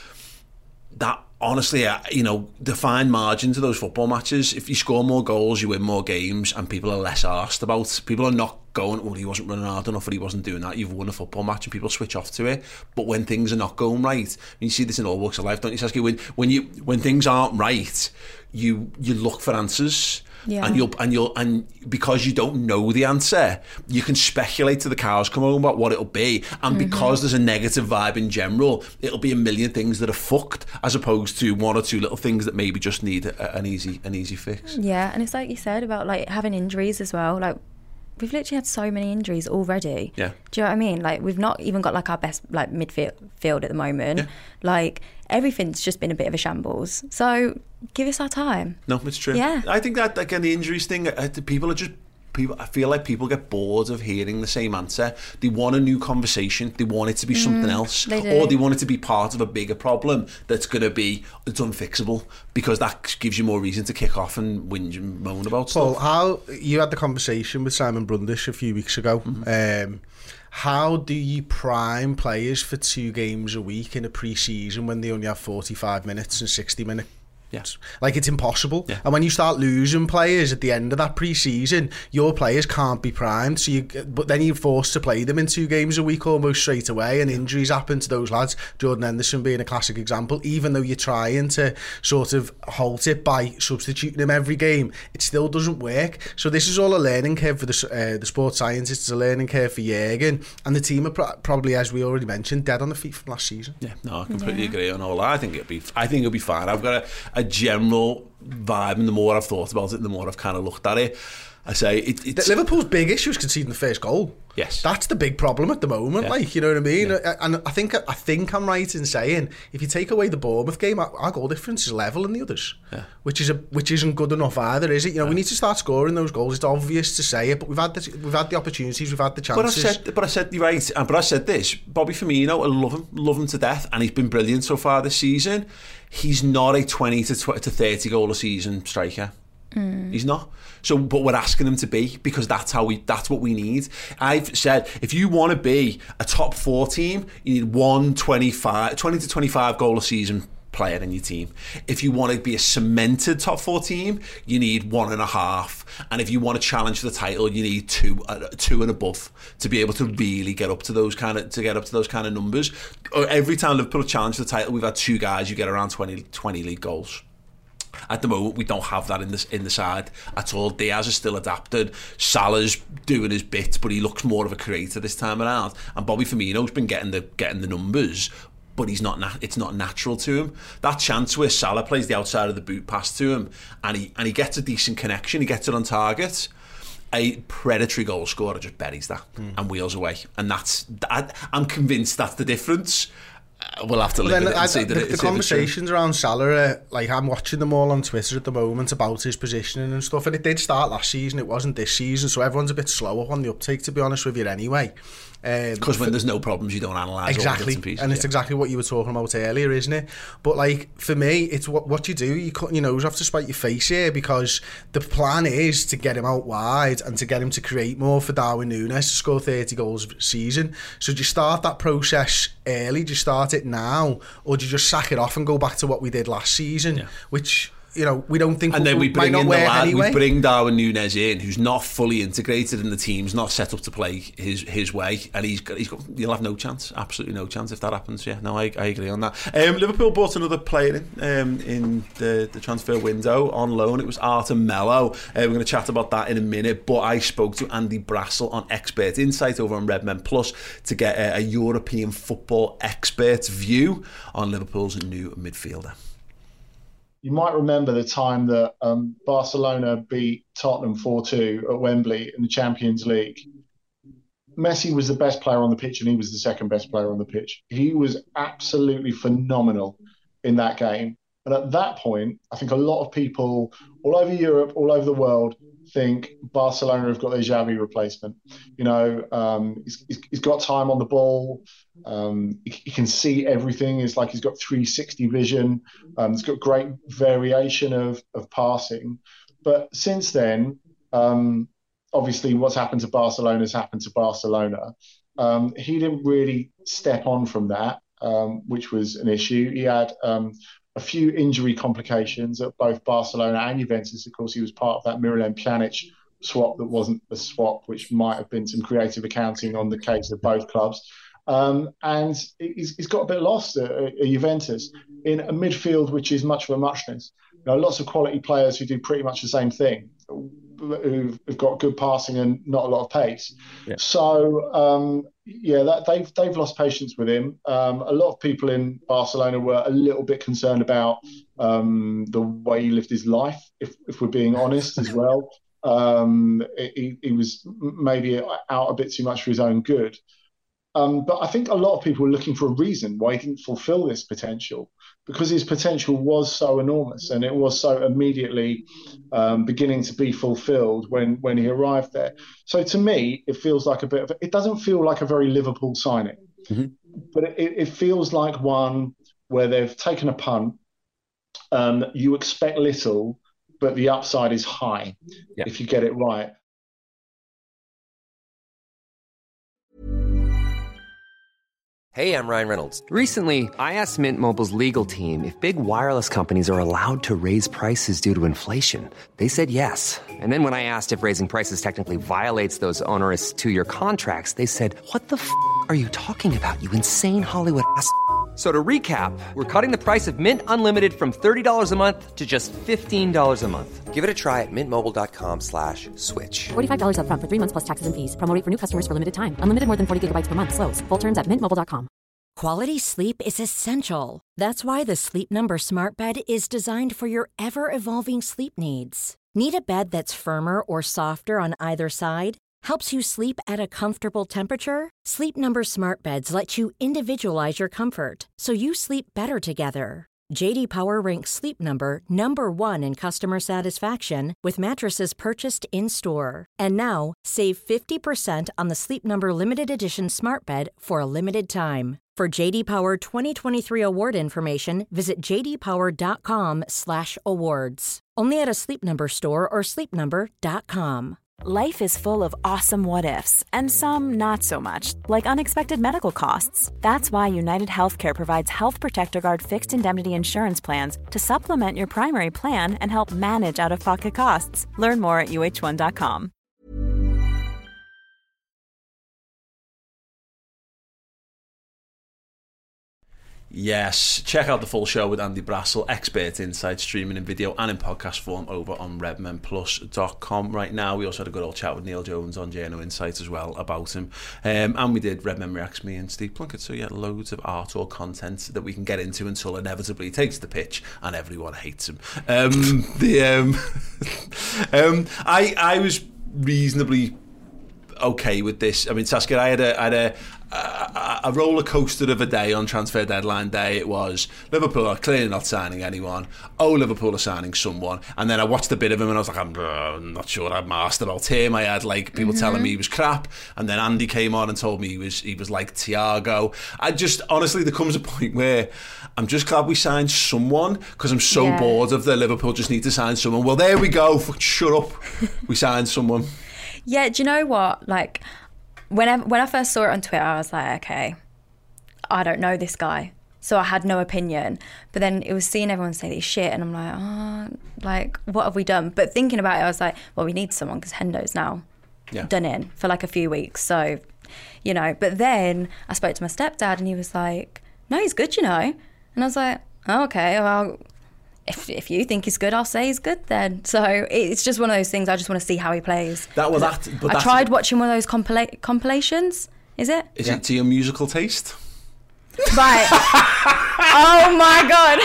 That. Honestly, you know, the fine margin to those football matches, if you score more goals, you win more games, and people are less arsed about. People are not going, oh, he wasn't running hard enough or he wasn't doing that. You've won a football match and people switch off to it. But when things are not going right, and you see this in all walks of life, don't you, Saskia? When, when, you, when things aren't right, you you look for answers. Yeah. And you'll and you'll and because you don't know the answer, you can speculate till the cows come home about what it'll be. And mm-hmm. because there's a negative vibe in general, it'll be a million things that are fucked, as opposed to one or two little things that maybe just need a, an easy an easy fix. Yeah, and it's like you said about like having injuries as well. Like we've literally had so many injuries already. Yeah. Do you know what I mean? Like we've not even got like our best like midfield field at the moment. Yeah. Like everything's just been a bit of a shambles. So give us our time. No, it's true. Yeah. I think that, again, the injuries thing, uh, people are just, people. I feel like people get bored of hearing the same answer. They want a new conversation. They want it to be mm, something else. They do. Or they want it to be part of a bigger problem that's going to be, it's unfixable, because that gives you more reason to kick off and whinge and moan about Paul, stuff. How, you had the conversation with Simon Brundish a few weeks ago. Mm-hmm. Um, how do you prime players for two games a week in a pre-season when they only have forty-five minutes and sixty minutes? Yeah. Like, it's impossible. Yeah. And when you start losing players at the end of that pre-season, your players can't be primed. So you, but then you're forced to play them in two games a week almost straight away, and injuries happen to those lads. Jordan Henderson being a classic example. Even though you're trying to sort of halt it by substituting him every game, it still doesn't work. So this is all a learning curve for the uh, the sports scientists. It's a learning curve for Jürgen, and the team are pro- probably, as we already mentioned, dead on the feet from last season. Yeah, no, I completely yeah. agree on all that. I think it'll be, I think it'll be fine. I've got a a general vibe, and the more I've thought about it, the more I've kind of looked at it. I say it, it's Liverpool's big issue is conceding the first goal. Yes, that's the big problem at the moment. Yeah. Like, you know what I mean? Yeah. And I think I think I'm right in saying if you take away the Bournemouth game, our, our goal difference is level in the others, yeah. which is a which isn't good enough either, is it? You know, yeah. we need to start scoring those goals. It's obvious to say it, but we've had the, we've had the opportunities, we've had the chances. But I said, but I said you're right. But I said this: Bobby Firmino, I love him, love him to death, and he's been brilliant so far this season. He's not a twenty to thirty goal a season striker. Mm. He's not. So, but we're asking him to be, because that's how we. That's what we need. I've said, if you want to be a top four team, you need one twenty-five, twenty to twenty-five goal a season player in your team. If you want to be a cemented top four team, you need one and a half. And if you want to challenge for the title, you need two, uh, two and above to be able to really get up to those kind of to get up to those kind of numbers. Every time Liverpool challenge the title, we've had two guys who get around twenty, twenty league goals. At the moment, we don't have that in the, in the side at all. Diaz is still adapted. Salah's doing his bit, but he looks more of a creator this time around. And Bobby Firmino's been getting the getting the numbers, but he's not. Nat- it's not natural to him. That chance where Salah plays the outside of the boot pass to him, and he and he gets a decent connection. He gets it on target. A predatory goal scorer just buries that mm. and wheels away. And that's. I, I'm convinced that's the difference. Uh, we'll have to look at it and I, see that the, it's the conversations around Salah, uh, like I'm watching them all on Twitter at the moment about his positioning and stuff, and it did start last season, it wasn't this season, so everyone's a bit slower on the uptake, to be honest with you, anyway. Because um, when there's no problems, you don't analyse exactly, all the bits and pieces. And it's yeah. exactly what you were talking about earlier, isn't it? But like for me, it's what what you do. You cut your nose off to spite your face here, because the plan is to get him out wide and to get him to create more for Darwin Núñez to score thirty goals a season. So do you start that process early? Do you start it now, or do you just sack it off and go back to what we did last season, yeah. which? You know, we don't think and we'll, then we bring might in not the lad, anyway. we bring Darwin Núñez in, who's not fully integrated in the team's not set up to play his his way, and he's got, he's got you'll have no chance, absolutely no chance if that happens. Yeah, no, I, I agree on that. Um, Liverpool bought another player in um, in the, the transfer window on loan. It was Artem Melo. Uh, we're going to chat about that in a minute, but I spoke to Andy Brassel on Expert Insight over on Redmen Plus to get a, a European football expert's view on Liverpool's new midfielder. You might remember the time that um, Barcelona beat Tottenham four two at Wembley in the Champions League. Messi was the best player on the pitch and he was the second best player on the pitch. He was absolutely phenomenal in that game. And at that point, I think a lot of people all over Europe, all over the world, think Barcelona have got their Xavi replacement. You know, um, he's, he's got time on the ball. Um, he, he can see everything. It's like he's got three sixty vision. Um, he's got great variation of, of passing. But since then, um, obviously what's happened to Barcelona has happened to Barcelona. Um, he didn't really step on from that, um, which was an issue. He had um, a few injury complications at both Barcelona and Juventus. Of course, he was part of that Miralem Pjanic swap that wasn't a swap, which might have been some creative accounting on the case of both clubs. Um, and he's, he's got a bit lost at, at Juventus in a midfield which is much of a muchness. You know, lots of quality players who do pretty much the same thing, who've, who've got good passing and not a lot of pace. Yeah. So, um, yeah, that, they've they've lost patience with him. Um, a lot of people in Barcelona were a little bit concerned about um, the way he lived his life, if, if we're being honest as well. Um, he, he was maybe out a bit too much for his own good. Um, but I think a lot of people were looking for a reason why he didn't fulfill this potential, because his potential was so enormous and it was so immediately um, beginning to be fulfilled when, when he arrived there. So to me, it feels like a bit of, it doesn't feel like a very Liverpool signing, mm-hmm. but it, it feels like one where they've taken a punt. Um, you expect little, but the upside is high yeah. if you get it right. Hey, I'm Ryan Reynolds. Recently, I asked Mint Mobile's legal team if big wireless companies are allowed to raise prices due to inflation. They said yes. And then when I asked if raising prices technically violates those onerous two-year contracts, they said, what the f*** are you talking about, you insane Hollywood ass f- So to recap, we're cutting the price of Mint Unlimited from thirty dollars a month to just fifteen dollars a month. Give it a try at mintmobile.com slash switch. forty-five dollars up front for three months plus taxes and fees. Promo rate for new customers for limited time. Unlimited more than forty gigabytes per month. Slows full terms at mint mobile dot com. Quality sleep is essential. That's why the Sleep Number Smart Bed is designed for your ever-evolving sleep needs. Need a bed that's firmer or softer on either side? Helps you sleep at a comfortable temperature? Sleep Number Smart Beds let you individualize your comfort, so you sleep better together. J D Power ranks Sleep Number number one in customer satisfaction with mattresses purchased in-store. And now, save fifty percent on the Sleep Number Limited Edition Smart Bed for a limited time. For J D Power twenty twenty-three award information, visit j d power dot com slash awards. Only at a Sleep Number store or sleep number dot com. Life is full of awesome what-ifs, and some not so much, like unexpected medical costs. That's why United Healthcare provides Health Protector Guard fixed indemnity insurance plans to supplement your primary plan and help manage out-of-pocket costs. Learn more at u h one dot com. Yes, check out the full show with Andy Brassel, Expert Insight, streaming in video and in podcast form over on redmen plus dot com right now. We also had a good old chat with Neil Jones on J N O Insight as well about him. Um, and we did Redmen Reacts, me and Steve Plunkett. So yeah, loads of art or content that we can get into until inevitably he takes the pitch and everyone hates him. Um, the um, um, I I was reasonably okay with this. I mean, Saskia, I had a, I had a, a, a roller coaster of a day on transfer deadline day. It was Liverpool are clearly not signing anyone. Oh, Liverpool are signing someone. And then I watched a bit of him and I was like, I'm, uh, I'm not sure I'm asked about him. I had like people mm-hmm. telling me he was crap, and then Andy came on and told me he was he was like Thiago. I just honestly, there comes a point where I'm just glad we signed someone, because I'm so yeah. bored of the Liverpool just need to sign someone. Well, there we go. Shut up. We signed someone. Yeah, do you know what? Like, when I, when I first saw it on Twitter, I was like, okay, I don't know this guy. So I had no opinion. But then it was seeing everyone say this shit, and I'm like, oh, like, what have we done? But thinking about it, I was like, well, we need someone, because Hendo's now yeah. done in for like a few weeks. So, you know, but then I spoke to my stepdad, and he was like, no, he's good, you know. And I was like, oh, okay, well, if if you think he's good, I'll say he's good then. So it's just one of those things. I just want to see how he plays. That was that. But I tried watching one of those compila- compilations. Is it? Is yeah. it to your musical taste? Right. Oh my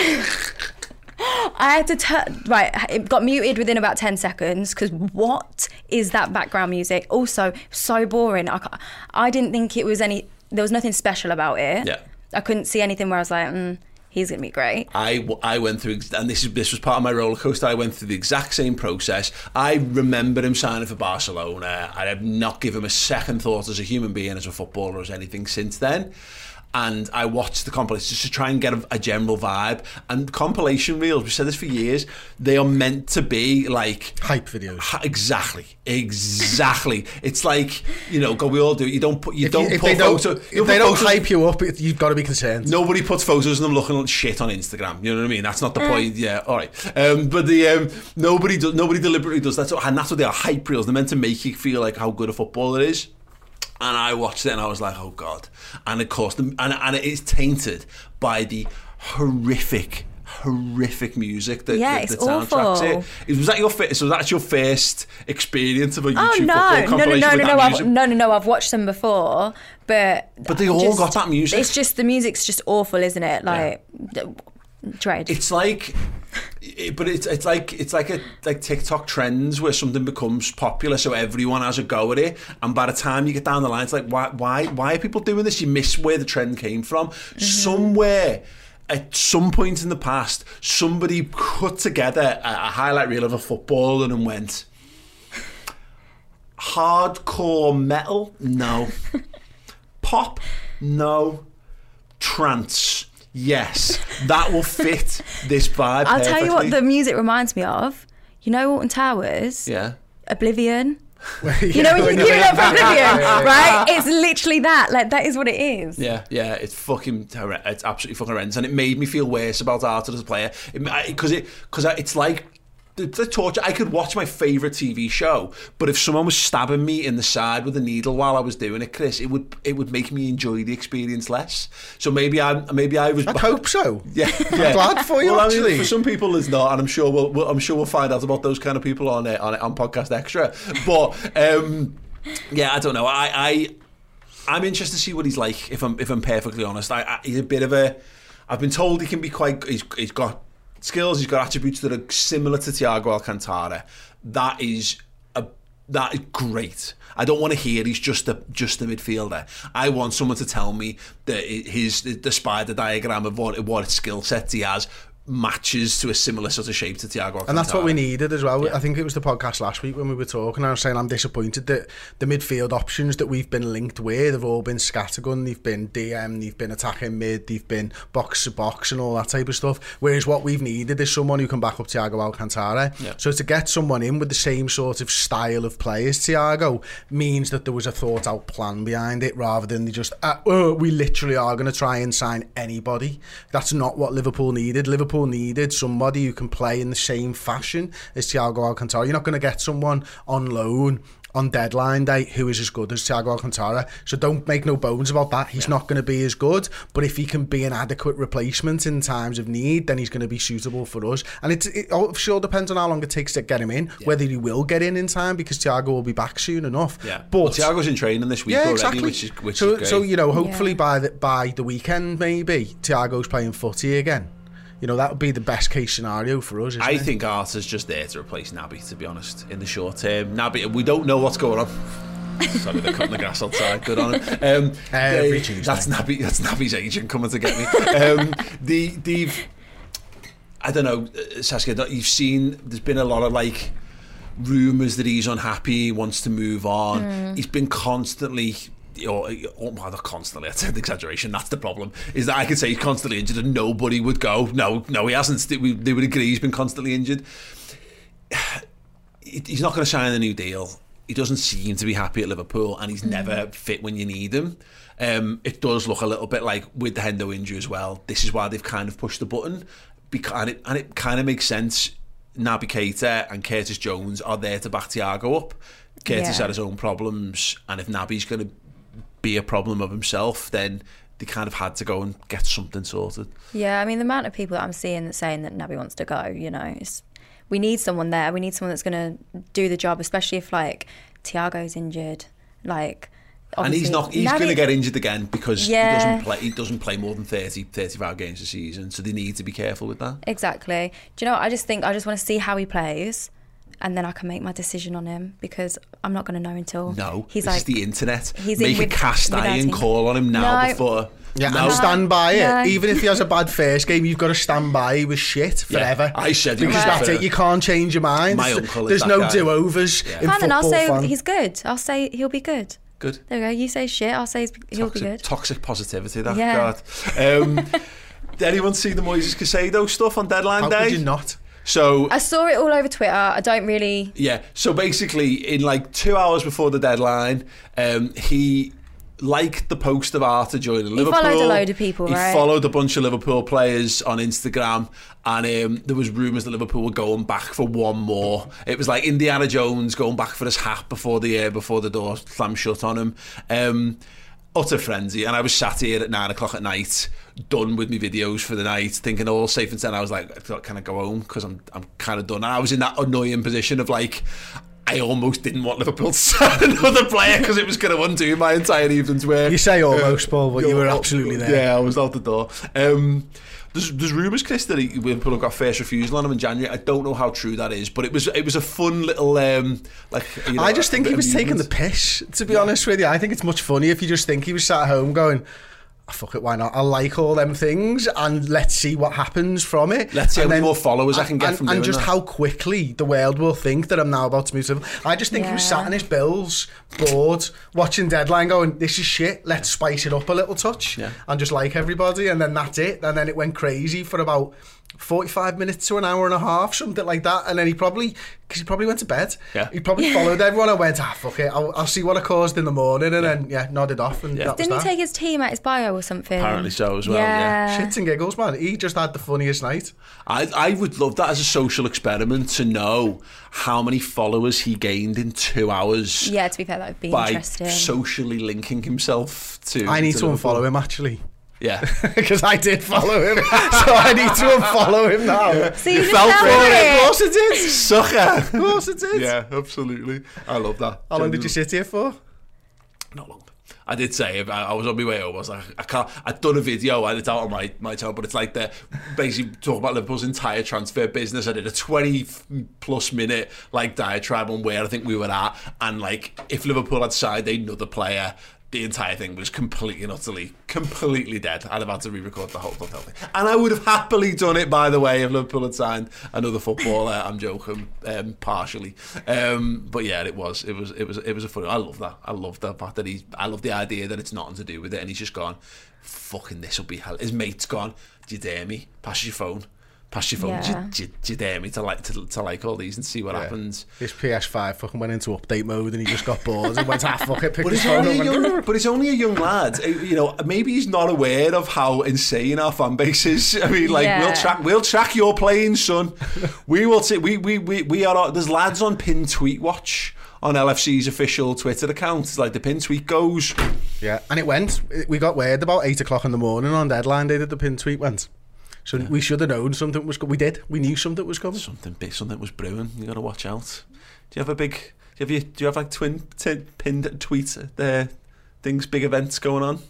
god. I had to turn. Right, it got muted within about ten seconds, because what is that background music? Also, so boring. I I didn't think it was any. There was nothing special about it. Yeah. I couldn't see anything where I was like, mm, he's going to be great. I, I went through, and this is this was part of my roller coaster. I went through the exact same process. I remember him signing for Barcelona. I have not given him a second thought as a human being, as a footballer, as anything since then. And I watched the compilation just to try and get a, a general vibe. And compilation reels, we've said this for years, they are meant to be like hype videos. Ha- exactly, exactly. It's like, you know, God, we all do. You don't put, you if don't you, if put they don't, photo, if they don't photos, hype you up, you've got to be concerned. Nobody puts photos of them looking like shit on Instagram. You know what I mean? That's not the mm. point. Yeah, all right. Um, but the um, nobody do, nobody deliberately does that. And that's what they are, hype reels. They're meant to make you feel like how good a footballer is. And I watched it and I was like, oh God. And of course, the, and, and it is tainted by the horrific, horrific music that yeah, the, it's the soundtracks awful. It. Was that your first, so that's your first experience of a YouTube oh, no. football compilation no, no, no, with no, that no, music? I've, no, no, no, I've watched them before, but... But they all just, got that music. It's just, the music's just awful, isn't it? Like, yeah. dread. It's like... It, but it's it's like it's like a like TikTok trends where something becomes popular, so everyone has a go at it, and by the time you get down the line, it's like why why why are people doing this? You miss where the trend came from. Mm-hmm. Somewhere at some point in the past, somebody put together a, a highlight reel of a footballer and went, hardcore metal, no. Pop, no. Trance. Yes, that will fit this vibe I'll perfectly. tell you what the music reminds me of. You know Alton Towers? Yeah. Oblivion? yeah, you know when you hear it from Oblivion, right? It's literally that. Like, that is what it is. Yeah, yeah, it's fucking, it's absolutely fucking horrendous. And it made me feel worse about Arthur as a player. Because it, because it, it's like, The, the torture. I could watch my favourite T V show, but if someone was stabbing me in the side with a needle while I was doing it, Chris, it would it would make me enjoy the experience less. So maybe I maybe I was. I hope so. Yeah, I'm yeah. glad for you. Well, actually, I mean, for some people, it's not, and I'm sure we'll, we'll I'm sure we'll find out about those kind of people on it on on Podcast Extra. But um, yeah, I don't know. I I I'm interested to see what he's like. If I'm if I'm perfectly honest, I, I he's a bit of a. I've been told he can be quite. He's he's got. skills, he's got attributes that are similar to Thiago Alcantara. That is a that is great. I don't want to hear he's just a just a midfielder. I want someone to tell me that his the spider diagram of what what skill sets he has matches to a similar sort of shape to Thiago Alcantara. And that's what we needed as well. Yeah. I think it was the podcast last week when we were talking, I was saying I'm disappointed that the midfield options that we've been linked with have all been scattergun. They've been D M, they've been attacking mid, they've been box to box and all that type of stuff, whereas what we've needed is someone who can back up Thiago Alcantara. Yeah. So to get someone in with the same sort of style of play as Thiago means that there was a thought out plan behind it, rather than they just uh, oh, we literally are going to try and sign anybody. That's not what Liverpool needed. Liverpool needed somebody who can play in the same fashion as Thiago Alcantara. You're not going to get someone on loan on deadline day who is as good as Thiago Alcantara, so don't make no bones about that. He's yeah. not going to be as good, but if he can be an adequate replacement in times of need, then he's going to be suitable for us. And it, it all sure depends on how long it takes to get him in, yeah. whether he will get in in time, because Thiago will be back soon enough. Yeah, but well, Thiago's in training this week yeah, already, exactly. which is which so, is great. So you know, hopefully yeah. by the by the weekend, maybe Thiago's playing footy again. You know, that would be the best case scenario for us, isn't I it? think Arthur's just there to replace Naby, to be honest, in the short term. Naby, we don't know what's going on. Sorry, they're cutting the grass outside. Good on it. Um, Every they, Tuesday. That's Nabby. That's Nabby's agent coming to get me. Um, the the I don't know, Saskia. You've seen. There's been a lot of like rumours that he's unhappy, he wants to move on. Mm. He's been constantly. Or, or well, not constantly, that's an exaggeration, that's the problem, is that I could say he's constantly injured and nobody would go, no, no, he hasn't. They would agree he's been constantly injured. He's not going to sign a new deal. He doesn't seem to be happy at Liverpool, and he's mm. never fit when you need him. Um, it does look a little bit like with the Hendo injury as well. This is why they've kind of pushed the button, because, and, it, and it kind of makes sense. Naby Keita and Curtis Jones are there to back Thiago up. Curtis yeah. had his own problems, and if Naby's going to be a problem of himself, then they kind of had to go and get something sorted. Yeah, I mean, the amount of people that I'm seeing that saying that Naby wants to go, you know, it's, we need someone there. We need someone that's going to do the job, especially if like Thiago's injured, like. And he's not. He's going to get injured again because yeah. he doesn't play. He doesn't play more than thirty, thirty-five games a season, so they need to be careful with that. Exactly. Do you know what? I just think I just want to see how he plays, and then I can make my decision on him, because I'm not going to know until no. he's this like is the internet. He's Make in with, a cast iron call on him now no. before. Yeah, no. and stand by no. it. Even if he has a bad first game, you've got to stand by. He was shit forever. Yeah, I said he because was that's fair. it. You can't change your mind. My There's, uncle is there's that no guy. do-overs Yeah. in Fine, football. and I'll say fan. he's good. I'll say he'll be good. Good. There we go. You say shit, I'll say he's, he'll toxic, be good. Toxic positivity, that yeah. God. Um, did anyone see the Moises Caicedo stuff on deadline How day? How could you not? So I saw it all over Twitter. I don't really. Yeah. So basically, in like two hours before the deadline, um, he liked the post of Arthur joining he Liverpool. He followed a load of people, he right? He followed a bunch of Liverpool players on Instagram, and um, there was rumours that Liverpool were going back for one more. It was like Indiana Jones going back for his hat before the uh, before the door slammed shut on him. Um, utter frenzy, and I was sat here at nine o'clock at night, done with my videos for the night, thinking all safe and sound. I was like, can I go home, because I'm I'm kind of done. And I was in that annoying position of like, I almost didn't want Liverpool to sign another player because it was going to undo my entire evening's work. You say almost, uh, Paul, but you were absolutely there. Yeah, I was out the door. Um, there's there's rumours, Chris, that he, Liverpool have got first refusal on him in January. I don't know how true that is, but it was it was a fun little um, like. You know, I just think he was taking the amusement. piss. To be Yeah. honest with you, I think it's much funnier if you just think he was sat at home going, oh, fuck it, why not? I like all them things, and let's see what happens from it. Let's see and how many then, more followers I can get and, from and doing just that. how quickly the world will think that I'm now about to move to Liverpool. I just think yeah. he was sat in his bills, bored, watching Deadline, going, this is shit, let's spice it up a little touch, Yeah. and just like everybody, and then that's it. And then it went crazy for about forty-five minutes to an hour and a half, something like that. And then he probably, because he probably went to bed, Yeah. he probably followed everyone and went, ah, fuck it, I'll, I'll see what I caused in the morning, and Yeah. then, yeah, nodded off, and Yeah. that was Didn't that. he take his team at his bio or something? Apparently so as well, yeah. Shits and giggles, man. He just had the funniest night. I I would love that as a social experiment, to know how many followers he gained in two hours. Yeah, to be fair, that would be by interesting. socially linking himself to. I need to, to Liverpool. unfollow him, actually. Yeah. Because I did follow him. So I need to unfollow him now. So you You just fell fell for for it. Of it. course it did. Sucker. Of course it did. Yeah, absolutely. I love that. How long did you sit here for? Not long. I did say, I I was on my way home, I was like, I can't, I'd done a video, and it's out on my, my channel, but it's like the, basically talking about Liverpool's entire transfer business. I did a twenty plus minute like diatribe on where I think we were at, and like, if Liverpool had signed another player, the entire thing was completely and utterly, completely dead. I'd have had to re-record the whole thing. And I would have happily done it, by the way, if Liverpool had signed another footballer. I'm joking, um, partially. Um, but yeah, it was, it was, it was, it was a funny. I love that. I love the fact that he's, I love the idea that it's nothing to do with it, and he's just gone, fucking this will be hell. His mate's gone, do you dare me? Pass your phone. Pass your phone. Yeah. Do, you, do you dare me to like to, to like all these and see what Yeah. happens? His P S five fucking went into update mode and he just got bored and went, ah, fuck it, pick But his he's, phone only a up. and- young, but he's only a young lad. Uh, You know, maybe he's not aware of how insane our fan base is. I mean, like, Yeah. we'll track, we'll track your playing, son. We will. T- we we we we are. There's lads on Pin Tweet Watch on L F C's official Twitter account. It's like the pin tweet goes. Yeah, and it went. We got word about eight o'clock in the morning on Deadline Day that the pin tweet went. So yeah. we should have known something was coming. We did. We knew something was coming. Something big, something was brewing. You got to watch out. Do you have a big? Do you have, you, do you have like twin t- pinned tweet uh, things, big events going on?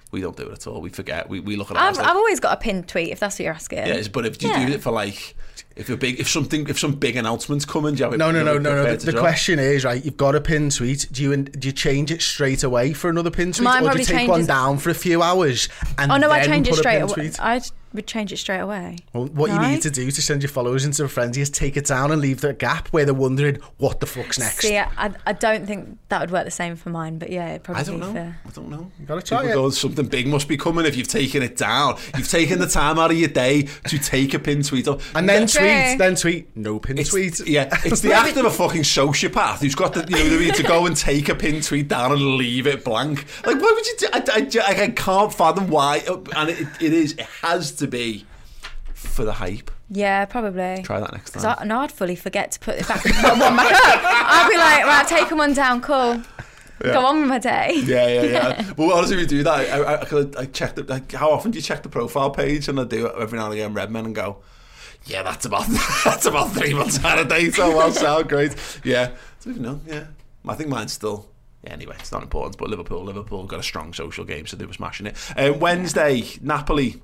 We don't do it at all. We forget. We, we look at it. I've, like, I've always got a pinned tweet, if that's what you're asking. Yeah, but if you yeah. do it for like, if you're big, if something, if some big announcement's coming, do you have it? No, no, no, you no, no. The, the drop? question is, right? You've got a pinned tweet. Do you do you change it straight away for another pinned tweet, Mine or do you probably take one changes- down for a few hours and Oh no, then I change it put a straight pinned away. tweet? I would change it straight away. Well, what No? you need to do to send your followers into a frenzy is take it down and leave the gap where they're wondering what the fuck's next. See, I, I don't think that would work the same for mine, but yeah, it'd probably I don't be know. fair. I don't know. You gotta try People it. go, something big must be coming if you've taken it down. You've taken the time out of your day to take a pin tweet off. And then True. tweet, then tweet, no pin It's, tweet. yeah, it's the act of a fucking sociopath who's got the, you know what I mean, to go and take a pin tweet down and leave it blank. Like, why would you do? I, I, I can't fathom why. And it, it is, it has to be for the hype. Yeah, probably. Try that next time. 'Cause I, no, I'd fully forget to put it back, put one back up. I'd be like, right, I've taken one down, cool. Yeah. Go on with my day. Yeah, yeah, yeah. Well, honestly, we do that. I, I, I, I check the, like, how often do you check the profile page? And I do it every now and again, Redmen, and go, yeah, that's about that's about three months out of date. So well, sound great. Yeah, so, you know, yeah. I think mine's still. Yeah, anyway, it's not important. But Liverpool, Liverpool got a strong social game, so they were smashing it. Um, Wednesday, Napoli.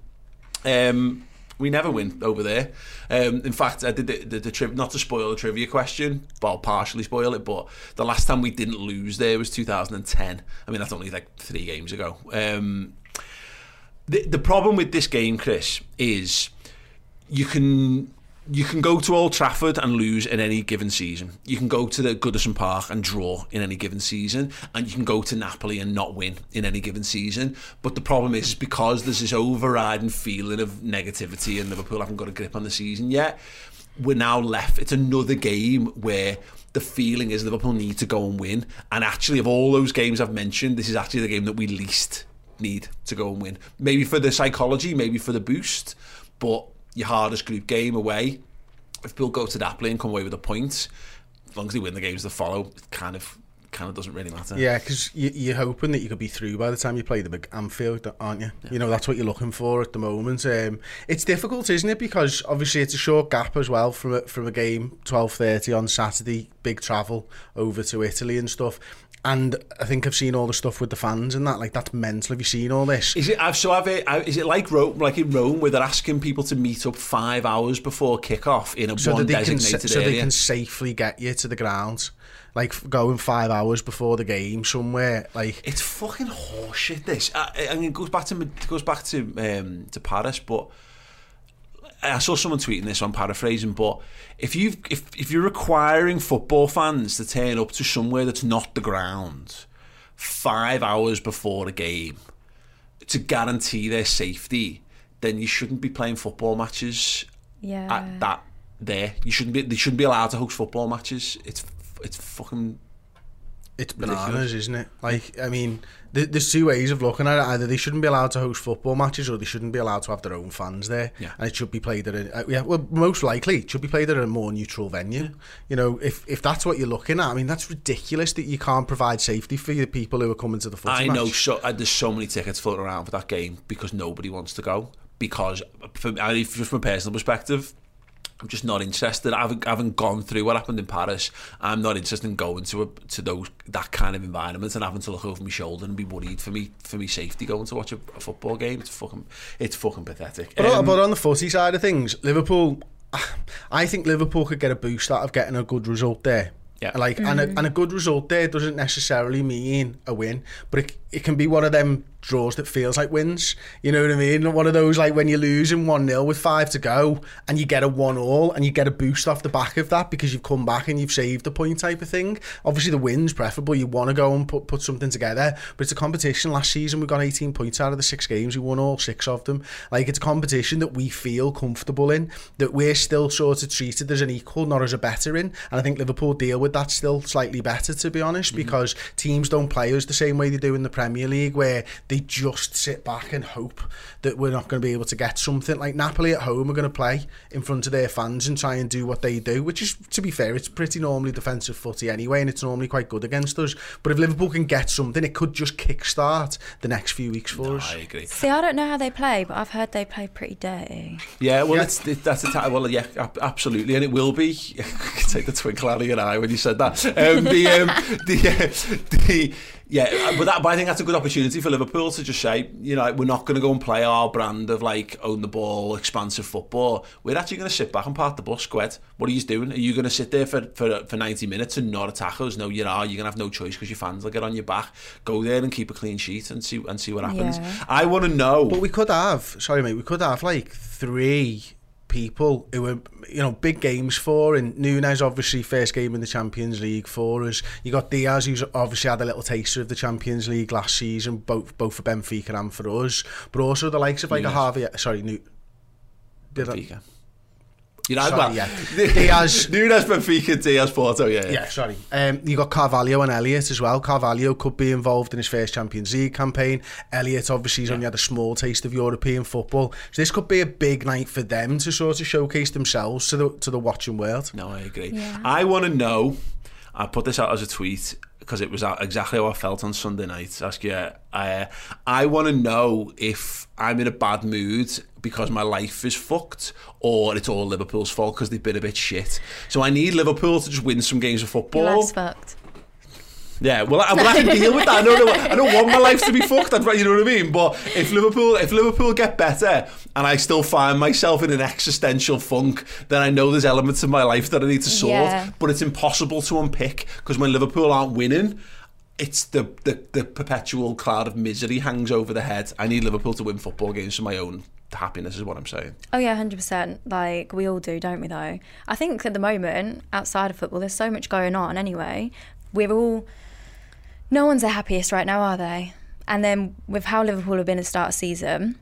Um, we never win over there. Um, in fact, I did the, the, the tri- not to spoil the trivia question, but I'll partially spoil it. But the last time we didn't lose there was two thousand ten. I mean, that's only like three games ago. Um, the the problem with this game, Chris, is you can you can go to Old Trafford and lose in any given season. You can go to the Goodison Park and draw in any given season, and you can go to Napoli and not win in any given season. But the problem is, is because there's this overriding feeling of negativity and Liverpool haven't got a grip on the season yet, we're now left. It's another game where the feeling is Liverpool need to go and win. And actually, of all those games I've mentioned, this is actually the game that we least need to go and win. Maybe for the psychology, maybe for the boost, but your hardest group game away. If people go to Napoli and come away with a point, as long as they win the games that follow, it kind of kind of doesn't really matter. Yeah, because you, you're hoping that you could be through by the time you play the big Anfield, aren't you? Yeah. You know, that's what you're looking for at the moment. Um, it's difficult, isn't it? Because obviously it's a short gap as well from a, from a game, twelve thirty on Saturday, big travel over to Italy and stuff. And I think I've seen all the stuff with the fans and that. Like, that's mental. Have you seen all this? Is it? I've, so I've. Is it like Rome, like in Rome, where they're asking people to meet up five hours before kickoff in a so one that they designated can, so area? they can safely get you to the ground, like going five hours before the game somewhere. Like, it's fucking horseshit. This. I, I mean, it goes back to it goes back to um, to Paris, but. I saw someone tweeting this, so I'm paraphrasing, but if you've if if you're requiring football fans to turn up to somewhere that's not the ground five hours before a game to guarantee their safety, then you shouldn't be playing football matches yeah. at that there. You shouldn't be. They shouldn't be allowed to host football matches. It's it's fucking. It's bananas, isn't it? Like, I mean, th- there's two ways of looking at it. Either they shouldn't be allowed to host football matches, or they shouldn't be allowed to have their own fans there. Yeah. And it should be played at a, uh, yeah, well, most likely, it should be played at a more neutral venue. Yeah. You know, if if that's what you're looking at, I mean, that's ridiculous that you can't provide safety for the people who are coming to the footy I match. know, so, uh, there's so many tickets floating around for that game because nobody wants to go. Because, from, I, just from a personal perspective, I'm just not interested. I haven't, I haven't gone through what happened in Paris. I'm not interested in going to a, to those that kind of environment and having to look over my shoulder and be worried for me for me safety going to watch a, a football game. It's fucking it's fucking pathetic. But, um, but on the footy side of things, Liverpool, I think Liverpool could get a boost out of getting a good result there. Yeah. Like, Mm-hmm. and, a, and a good result there doesn't necessarily mean a win, but it, it can be one of them draws that feels like wins. You know what I mean? One of those, like, when you're losing one nil with five to go and you get a one all and you get a boost off the back of that because you've come back and you've saved a point type of thing. Obviously the win's preferable. You want to go and put, put something together, but it's a competition. Last season we got eighteen points out of the six games. We won all six of them. Like, it's a competition that we feel comfortable in, that we're still sort of treated as an equal, not as a better in. And I think Liverpool deal with that still slightly better, to be honest, mm-hmm. because teams don't play us the same way they do in the Premier League, where they just sit back and hope that we're not going to be able to get something. Like, Napoli at home are going to play in front of their fans and try and do what they do, which is, to be fair, it's pretty normally defensive footy anyway, and it's normally quite good against us. But if Liverpool can get something, it could just kickstart the next few weeks for no, us. I agree. See, I don't know how they play, but I've heard they play pretty dirty. Yeah, well, Yeah. It's, it, that's a ta- well, yeah, absolutely, and it will be. I can take the twinkle out of your eye when you said that. Um, the, um, the, uh, the Yeah, but that, but I think that's a good opportunity for Liverpool to just say, you know, we're not going to go and play our brand of like own the ball, expansive football. We're actually going to sit back and park the bus. Gwed, what are you doing? Are you going to sit there for, for for ninety minutes and not attack us? No, you are. You're going to have no choice because your fans will get on your back. Go there and keep a clean sheet and see and see what happens. Yeah. I want to know. But we could have, sorry mate, we could have like three people who were, you know, big games for, and Nunes obviously first game in the Champions League for us. You got Diaz, who's obviously had a little taster of the Champions League last season, both both for Benfica and for us, but also the likes of like Nunes. a Harvey, sorry, New, Benfica. You know, sorry, well, yeah. Diaz, Nunes, Benfica, Diaz, Porto, yeah, yeah. Yeah, sorry. Um, you got Carvalho and Elliott as well. Carvalho could be involved in his first Champions League campaign. Elliott obviously has yeah. only had a small taste of European football, so this could be a big night for them to sort of showcase themselves to the to the watching world. No, I agree. Yeah. I want to know. I put this out as a tweet because it was exactly how I felt on Sunday night. Saskia, I I want to know if I'm in a bad mood because my life is fucked, or it's all Liverpool's fault because they've been a bit shit. So I need Liverpool to just win some games of football. Your life's fucked. Yeah, well, I, well, I can deal with that. I don't, I don't want my life to be fucked. I'd, you know what I mean? But if Liverpool, if Liverpool get better, and I still find myself in an existential funk, then I know there's elements of my life that I need to sort. Yeah. But it's impossible to unpick because when Liverpool aren't winning, it's the, the the perpetual cloud of misery hangs over the head. I need Liverpool to win football games for my own happiness, is what I'm saying. Oh yeah, one hundred percent. Like, we all do, don't we though? I think at the moment, outside of football, there's so much going on anyway. We're all... No one's the happiest right now, are they? And then with how Liverpool have been at the start of season...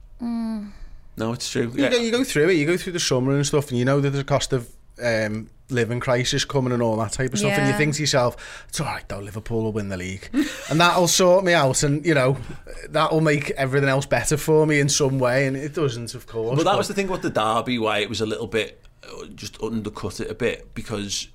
Mm. No, it's true. You, Yeah. go, you go through it, you go through the summer and stuff, and you know that there's a cost of um, living crisis coming and all that type of stuff, Yeah. and you think to yourself, it's all right though, Liverpool will win the league. And that'll sort me out, and, you know, that'll make everything else better for me in some way, and it doesn't, of course. But that but... was the thing with the derby, why it was a little bit, just undercut it a bit, because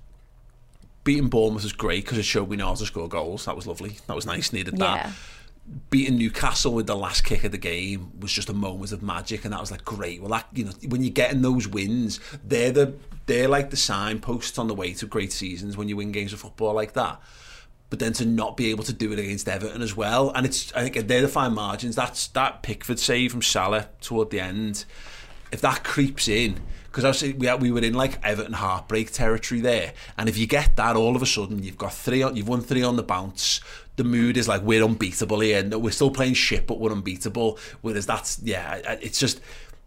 beating Bournemouth was great because it showed we know how to score goals. That was lovely. That was nice, needed that. Yeah. Beating Newcastle with the last kick of the game was just a moment of magic, and that was like great. Well, that, you know, when you're getting those wins, they're the they're like the signposts on the way to great seasons when you win games of football like that. But then to not be able to do it against Everton as well, and it's, I think they're the fine margins. That's that Pickford save from Salah toward the end. If that creeps in, because I was we we were in like Everton heartbreak territory there, and if you get that, all of a sudden you've got three on, you've won three on the bounce. The mood is like we're unbeatable here, and we're still playing shit, but we're unbeatable. Whereas that's yeah, it's just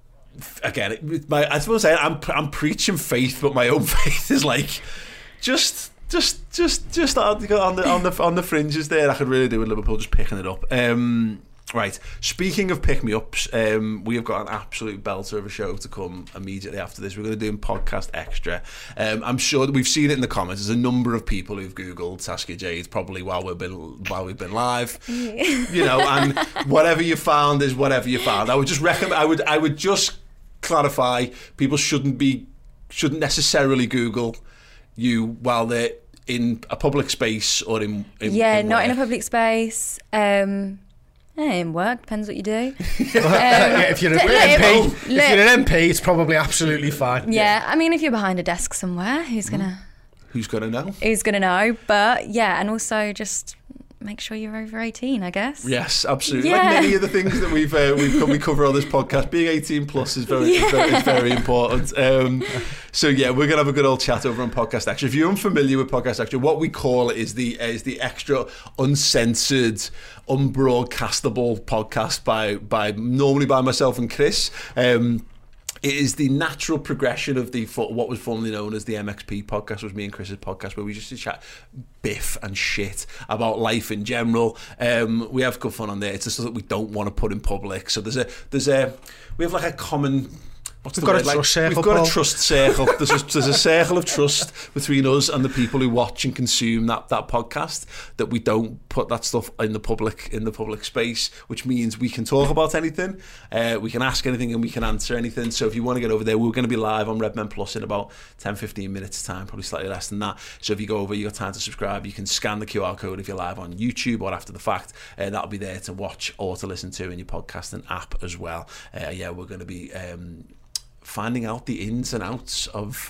again, it, my I suppose I'm I'm preaching faith, but my own faith is like just. Just, just, just on the on the on the on the fringes there. I could really do with Liverpool just picking it up. Um, right. Speaking of pick me ups, um, we have got an absolute belter of a show to come immediately after this. We're going to do a podcast extra. Um, I'm sure that we've seen it in the comments. There's a number of people who've googled Saskia Jade probably while we've been while we've been live. You know, and whatever you found is whatever you found. I would just recommend. I would I would just clarify. People shouldn't be shouldn't necessarily Google you while they're in a public space or in, in yeah in not work. in a public space, um yeah, in work, depends what you do. um, yeah, if you're an let- M P, let- if you're an M P, it's probably absolutely fine. yeah, I mean, if you're behind a desk somewhere, who's gonna Who's gonna know? who's gonna know? But yeah, and also just make sure you're over eighteen, I guess. Yes, absolutely. Yeah. Like many of the things that we've uh, we've we cover on this podcast, being eighteen plus is very Yeah. is very, is very important. Um, so yeah, we're gonna have a good old chat over on Podcast Extra. If you're unfamiliar with Podcast Extra, what we call it is the uh, is the extra uncensored, unbroadcastable podcast by by normally by myself and Chris. Um, It is the natural progression of the what was formerly known as the M X P podcast, was me and Chris's podcast, where we just chat biff and shit about life in general. Um, we have good fun on there. It's just that we don't want to put in public. So there's a there's a we have like a common. What's We've the got word? a Like, trust circle, We've got Paul. a trust circle. There's a, there's a circle of trust between us and the people who watch and consume that that podcast. That we don't put that stuff in the public in the public space, which means we can talk about anything, uh, we can ask anything, and we can answer anything. So if you want to get over there, we're going to be live on Redmen Plus in about ten fifteen minutes time, probably slightly less than that. So if you go over, you got time to subscribe. You can scan the Q R code if you're live on YouTube or after the fact. Uh, that'll be there to watch or to listen to in your podcasting app as well. Uh, yeah, we're going to be. Um, finding out the ins and outs of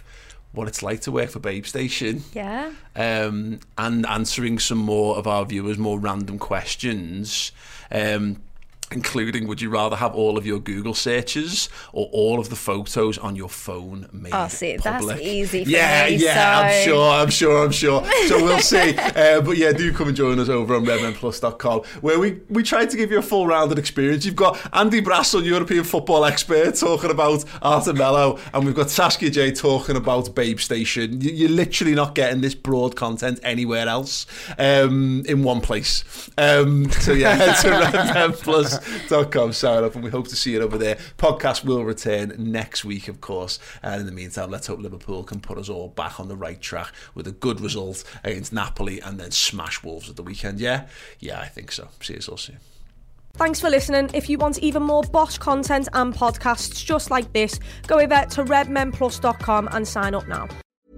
what it's like to work for Babe Station. Yeah. Um, and answering some more of our viewers' more random questions. Um, including, would you rather have all of your Google searches or all of the photos on your phone made Oh, see, public? that's easy for yeah, me. Yeah, so... I'm sure, I'm sure, I'm sure. So we'll see. Uh, but yeah, do come and join us over on red men plus dot com, where we, we try to give you a full-rounded experience. You've got Andy Brassel, European football expert, talking about Arthur Mello, and we've got Saskia J talking about Babe Station. You, you're literally not getting this broad content anywhere else um, in one place. Um, so yeah, head to red men plus dot com, sign up, and we hope to see you over there. Podcast will return next week, of course, and in the meantime, let's hope Liverpool can put us all back on the right track with a good result against Napoli and then smash Wolves at the weekend. Yeah? Yeah, I think so. See you all soon. Thanks for listening. If you want even more Bosch content and podcasts just like this, go over to red men plus dot com and sign up now.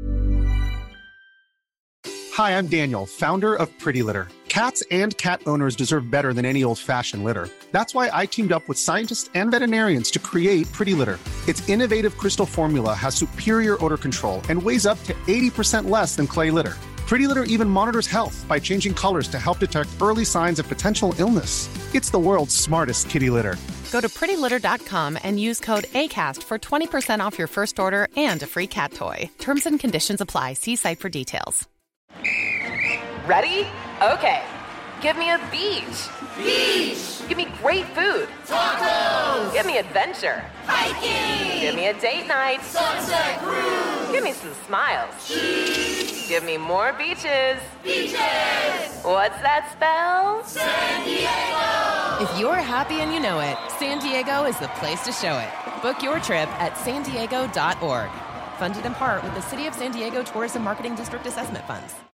Hi, I'm Daniel, founder of Pretty Litter. Cats and cat owners deserve better than any old-fashioned litter. That's why I teamed up with scientists and veterinarians to create Pretty Litter. Its innovative crystal formula has superior odor control and weighs up to eighty percent less than clay litter. Pretty Litter even monitors health by changing colors to help detect early signs of potential illness. It's the world's smartest kitty litter. Go to pretty litter dot com and use code ACAST for twenty percent off your first order and a free cat toy. Terms and conditions apply. See site for details. Ready? Okay. Give me a beach. Beach. Give me great food. Tacos. Give me adventure. Hiking. Give me a date night. Sunset cruise. Give me some smiles. Cheese. Give me more beaches. Beaches. What's that spell? San Diego. If you're happy and you know it, San Diego is the place to show it. Book your trip at san diego dot org. Funded in part with the City of San Diego Tourism Marketing District Assessment Funds.